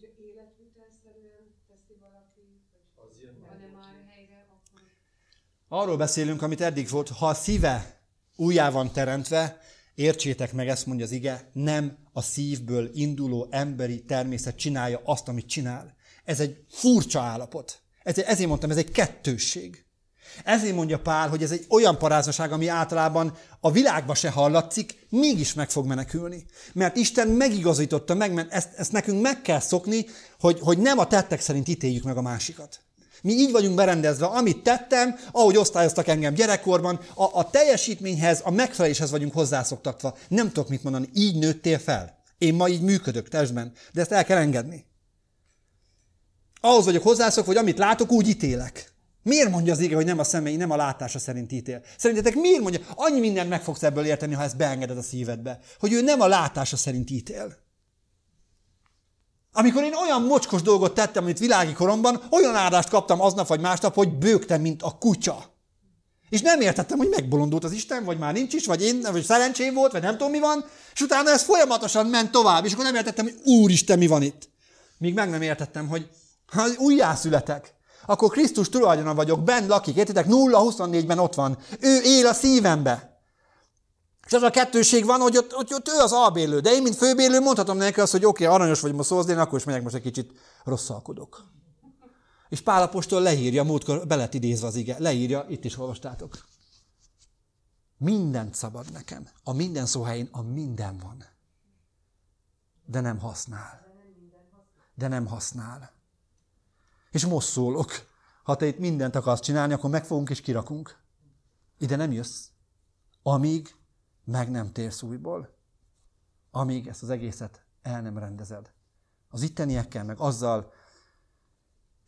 Arról beszélünk, amit eddig volt, ha a szíve újjá van teremtve, értsétek meg, ezt mondja az ige, nem a szívből induló emberi természet csinálja azt, amit csinál. Ez egy furcsa állapot. Ezért mondtam, ez egy kettősség. Ezért mondja Pál, hogy ez egy olyan paráznaság, ami általában a világban se hallatszik, mégis meg fog menekülni. Mert Isten megigazította meg, mert ezt, ezt nekünk meg kell szokni, hogy, hogy nem a tettek szerint ítéljük meg a másikat. Mi így vagyunk berendezve, amit tettem, ahogy osztályoztak engem gyerekkorban, a, a teljesítményhez, a megfeleléshez vagyunk hozzászoktatva. Nem tudok mit mondani, így nőttél fel. Én ma így működök testben, de ezt el kell engedni. Ahhoz vagyok hozzászokva, hogy amit látok, úgy ítélek. Miért mondja az ige, hogy nem a szemei, nem a látása szerint ítél? Szerintetek miért mondja? Annyi mindent meg fogsz ebből érteni, ha ezt beengeded a szívedbe. Hogy ő nem a látása szerint ítél. Amikor én olyan mocskos dolgot tettem, amit világi koromban, olyan áldást kaptam aznap vagy másnap, hogy bőgtem, mint a kutya. És nem értettem, hogy megbolondult az Isten, vagy már nincs is, vagy én, vagy szerencsém volt, vagy nem tudom mi van, és utána ez folyamatosan ment tovább, és akkor nem értettem, hogy úristen, mi van itt. Míg meg nem értettem, hogy ha újjászületek, akkor Krisztus tulajdona vagyok, benn lakik, értitek? nulla huszonnégyben ott van. Ő él a szívembe. És az a kettőség van, hogy ott, ott, ott ő az albérlő. De én, mint főbérlő, mondhatom neki azt, hogy oké, okay, aranyos vagy ma szózni, én akkor is megyek, most egy kicsit rosszalkodok. És Pál apostol leírja, múltkor be lett idézve az ige, leírja, itt is olvastátok. Mindent szabad nekem. A minden szó helyén a minden van. De nem használ. De nem használ. És most szólok, ha te itt mindent akarsz csinálni, akkor megfogunk és kirakunk. Ide nem jössz. Amíg meg nem térsz újból. Amíg ezt az egészet el nem rendezed. Az itteniekkel, meg azzal.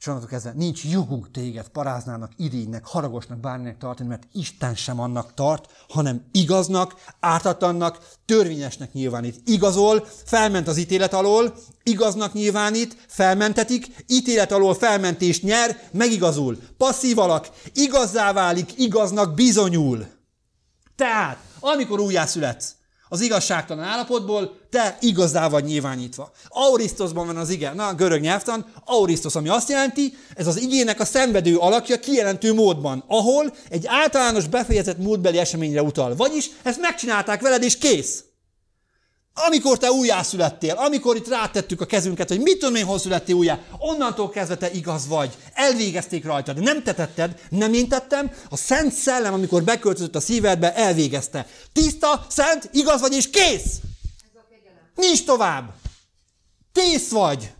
És onnantól kezdve nincs jogunk téged paráznának, irigynek, haragosnak, bárminek tartani, mert Isten sem annak tart, hanem igaznak, ártatlannak, törvényesnek nyilvánít. Igazol, felment az ítélet alól, igaznak nyilvánít, felmentetik, ítélet alól felmentést nyer, megigazul. Passzív alak, igazzá válik, igaznak bizonyul. Tehát, amikor újjászületsz az igazságtalan állapotból, te igazzá vagy nyilvánítva. Aurisztoszban van az ige, na, görög nyelvtan, aurisztosz, ami azt jelenti, ez az igének a szenvedő alakja kijelentő módban, ahol egy általános befejezett múltbeli eseményre utal. Vagyis ezt megcsinálták veled, és kész. Amikor te újjászülettél, amikor itt rátettük a kezünket, hogy mit tudom én, hol születtél újjá, onnantól kezdve te igaz vagy. Elvégezték rajtad. Nem te tetted, nem én tettem, a Szent Szellem, amikor beköltözött a szívedbe, elvégezte. Tiszta, szent, igaz vagy, és kész! Nincs tovább. Tész vagy.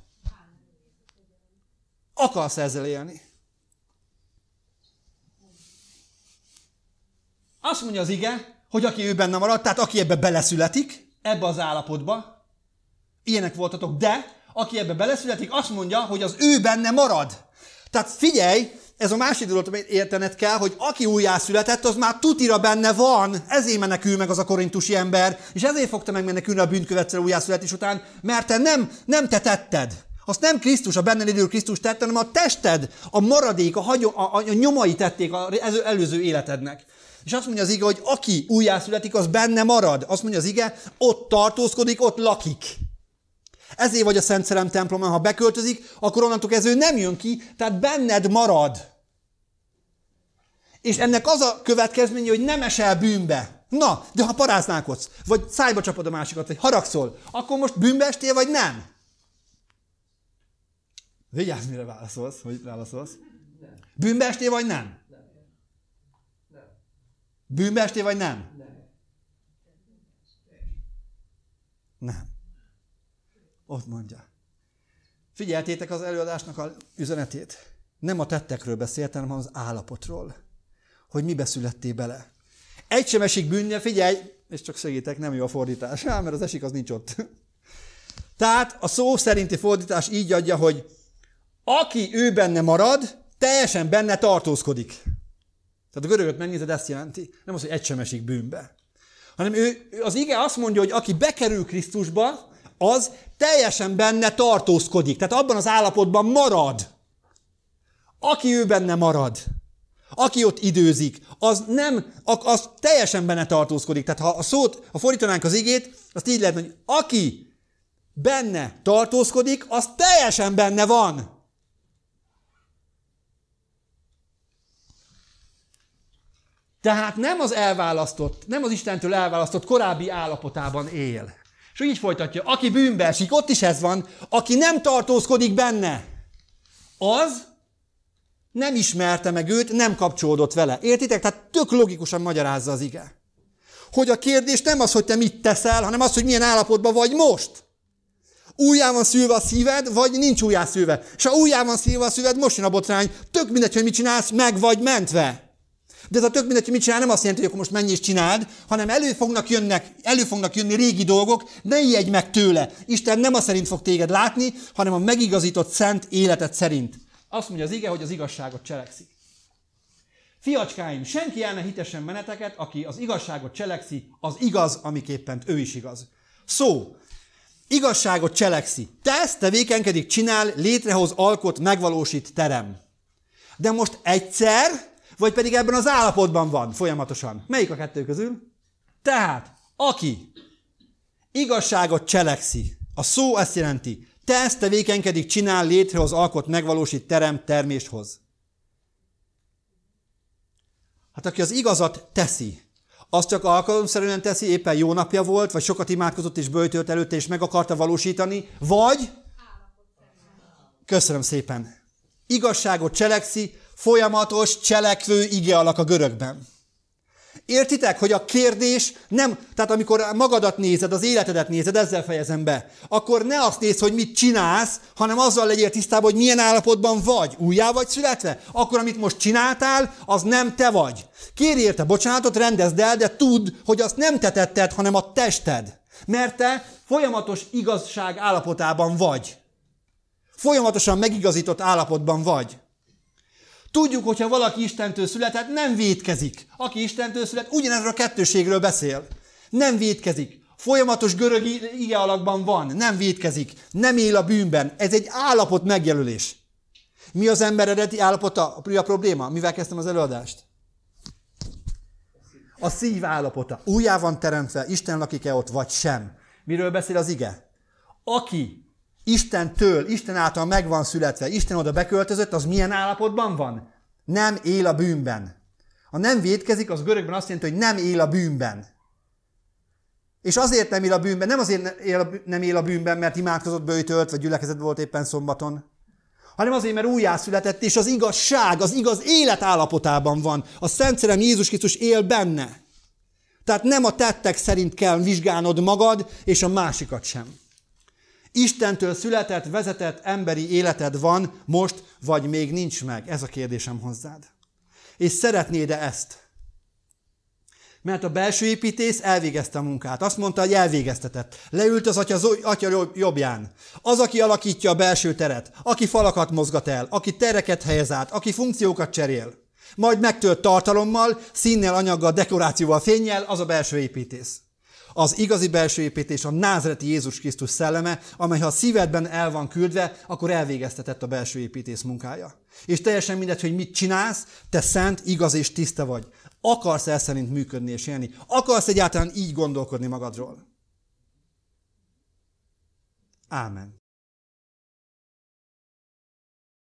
Akarsz ezzel élni. Azt mondja az ige, hogy aki ő benne marad, tehát aki ebbe beleszületik, ebbe az állapotba, ilyenek voltatok, de aki ebbe beleszületik, azt mondja, hogy az ő benne marad. Tehát figyelj, ez a másik dolog, amit értened kell, hogy aki újjászületett, az már tutira benne van, ezért menekül meg az a korintusi ember, és ezért fogta meg menekülni a bűnkövetszere újjászületés után, mert te nem, nem te tetted. Azt nem Krisztus, a benne lévő Krisztus tette, hanem a tested, a maradék, a, hagyom, a, a nyomai tették az előző életednek. És azt mondja az ige, hogy aki újjászületik, az benne marad. Azt mondja az ige, ott tartózkodik, ott lakik. Ezért vagy a Szent Szellem templomán, ha beköltözik, akkor onnantól kezdve nem jön ki, tehát benned marad. És ennek az a következménye, hogy nem esel bűnbe. Na, de ha paráználkodsz, vagy szájba csapod a másikat, vagy haragszol, akkor most bűnbe estél, vagy nem? Vigyázz, mire válaszolsz, hogy válaszolsz. Bűnbe estél, vagy nem? Bűnbe estél, vagy nem? Nem. Ott mondja. Figyeltétek az előadásnak az üzenetét. Nem a tettekről beszéltem, hanem az állapotról. Hogy mibe születtél bele. Egy sem esik bűnre, figyelj, és csak segítek, nem jó a fordítás, mert az esik, az nincs ott. Tehát a szó szerinti fordítás így adja, hogy aki ő benne marad, teljesen benne tartózkodik. Tehát a görögöt megnézed, ezt jelenti. Nem az, hogy egy sem esik bűnbe. Hanem ő, az ige azt mondja, hogy aki bekerül Krisztusba, az teljesen benne tartózkodik. Tehát abban az állapotban marad. Aki ő benne marad, aki ott időzik, az nem, az teljesen benne tartózkodik. Tehát ha a szót, ha fordítanánk az igét, azt így lehet, hogy aki benne tartózkodik, az teljesen benne van. Tehát nem az elválasztott, nem az Istentől elválasztott korábbi állapotában él. És így folytatja, aki bűnbe esik, ott is ez van, aki nem tartózkodik benne, az nem ismerte meg őt, nem kapcsolódott vele. Értitek? Tehát tök logikusan magyarázza az ige. Hogy a kérdés nem az, hogy te mit teszel, hanem az, hogy milyen állapotban vagy most. Újjá van szülve a szíved, vagy nincs újjá szülve. És ha újjá van szülve a szíved, most jön a botrány, tök mindegy, hogy mit csinálsz, meg vagy mentve. De ez a tök mindegy, hogy mit csinál, nem azt jelenti, hogy akkor most menj és csináld, hanem elő fognak, jönnek, elő fognak jönni régi dolgok, ne ijedj meg tőle. Isten nem azt szerint fog téged látni, hanem a megigazított szent életed szerint. Azt mondja az ige, hogy az igazságot cselekszi. Fiacskáim, senki el ne hitessen meneteket, aki az igazságot cselekszi, az igaz, amiképpen ő is igaz. Szó, igazságot cselekszi. Tesz, tevékenykedik, csinál, létrehoz, alkot, megvalósít, terem. De most egyszer, vagy pedig ebben az állapotban van folyamatosan. Melyik a kettő közül? Tehát, aki igazságot cselekszi, a szó ezt jelenti, tesz, tevékenykedik, csinál, létrehoz, alkot, megvalósít, terem, termést hoz. Hát aki az igazat teszi, az csak alkalomszerűen teszi, éppen jó napja volt, vagy sokat imádkozott és böjtölt előtte, és meg akarta valósítani, vagy... Köszönöm szépen. Igazságot cselekszi, folyamatos, cselekvő ige alak a görögben. Értitek, hogy a kérdés nem, tehát amikor magadat nézed, az életedet nézed, ezzel fejezem be, akkor ne azt nézd, hogy mit csinálsz, hanem azzal legyél tisztában, hogy milyen állapotban vagy. Újjá vagy születve? Akkor, amit most csináltál, az nem te vagy. Kérj érte bocsánatot, rendezd el, de tudd, hogy azt nem te tetted, hanem a tested. Mert te folyamatos igazság állapotában vagy. Folyamatosan megigazított állapotban vagy. Tudjuk, hogyha valaki Istentől született, nem vétkezik. Aki Istentől született, ugyanezről a kettőségről beszél. Nem vétkezik. Folyamatos görög ige alakban van. Nem vétkezik. Nem él a bűnben. Ez egy állapot megjelölés. Mi az ember eredeti állapota? Mi a probléma? Mivel kezdtem az előadást? A szív állapota. Újjá van teremtve, Isten lakik-e ott, vagy sem. Miről beszél az ige? Aki Istentől, Isten által meg van születve, Isten oda beköltözött, az milyen állapotban van? Nem él a bűnben. Ha nem vétkezik, az görögben azt jelenti, hogy nem él a bűnben. És azért nem él a bűnben, nem azért nem él a bűnben, mert imádkozott, böjtölt, vagy gyülekezet volt éppen szombaton, hanem azért, mert újjászületett, és az igazság, az igaz élet állapotában van. A Szent Szellem Jézus Krisztus él benne. Tehát nem a tettek szerint kell vizsgálnod magad, és a másikat sem. Istentől született, vezetett emberi életed van most, vagy még nincs meg? Ez a kérdésem hozzád. És szeretnéd-e ezt? Mert a belső építész elvégezte a munkát. Azt mondta, hogy elvégeztetett. Leült az atya, atya jobbján. Az, aki alakítja a belső teret, aki falakat mozgat el, aki tereket helyez át, aki funkciókat cserél. Majd megtölt tartalommal, színnel, anyaggal, dekorációval, fénnyel, az a belső építész. Az igazi belső építés a názareti Jézus Krisztus szelleme, amely ha a szívedben el van küldve, akkor elvégeztetett a belső építész munkája. És teljesen mindegy, hogy mit csinálsz, te szent, igaz és tiszta vagy. Akarsz el szerint működni és élni? Akarsz egyáltalán így gondolkodni magadról? Ámen.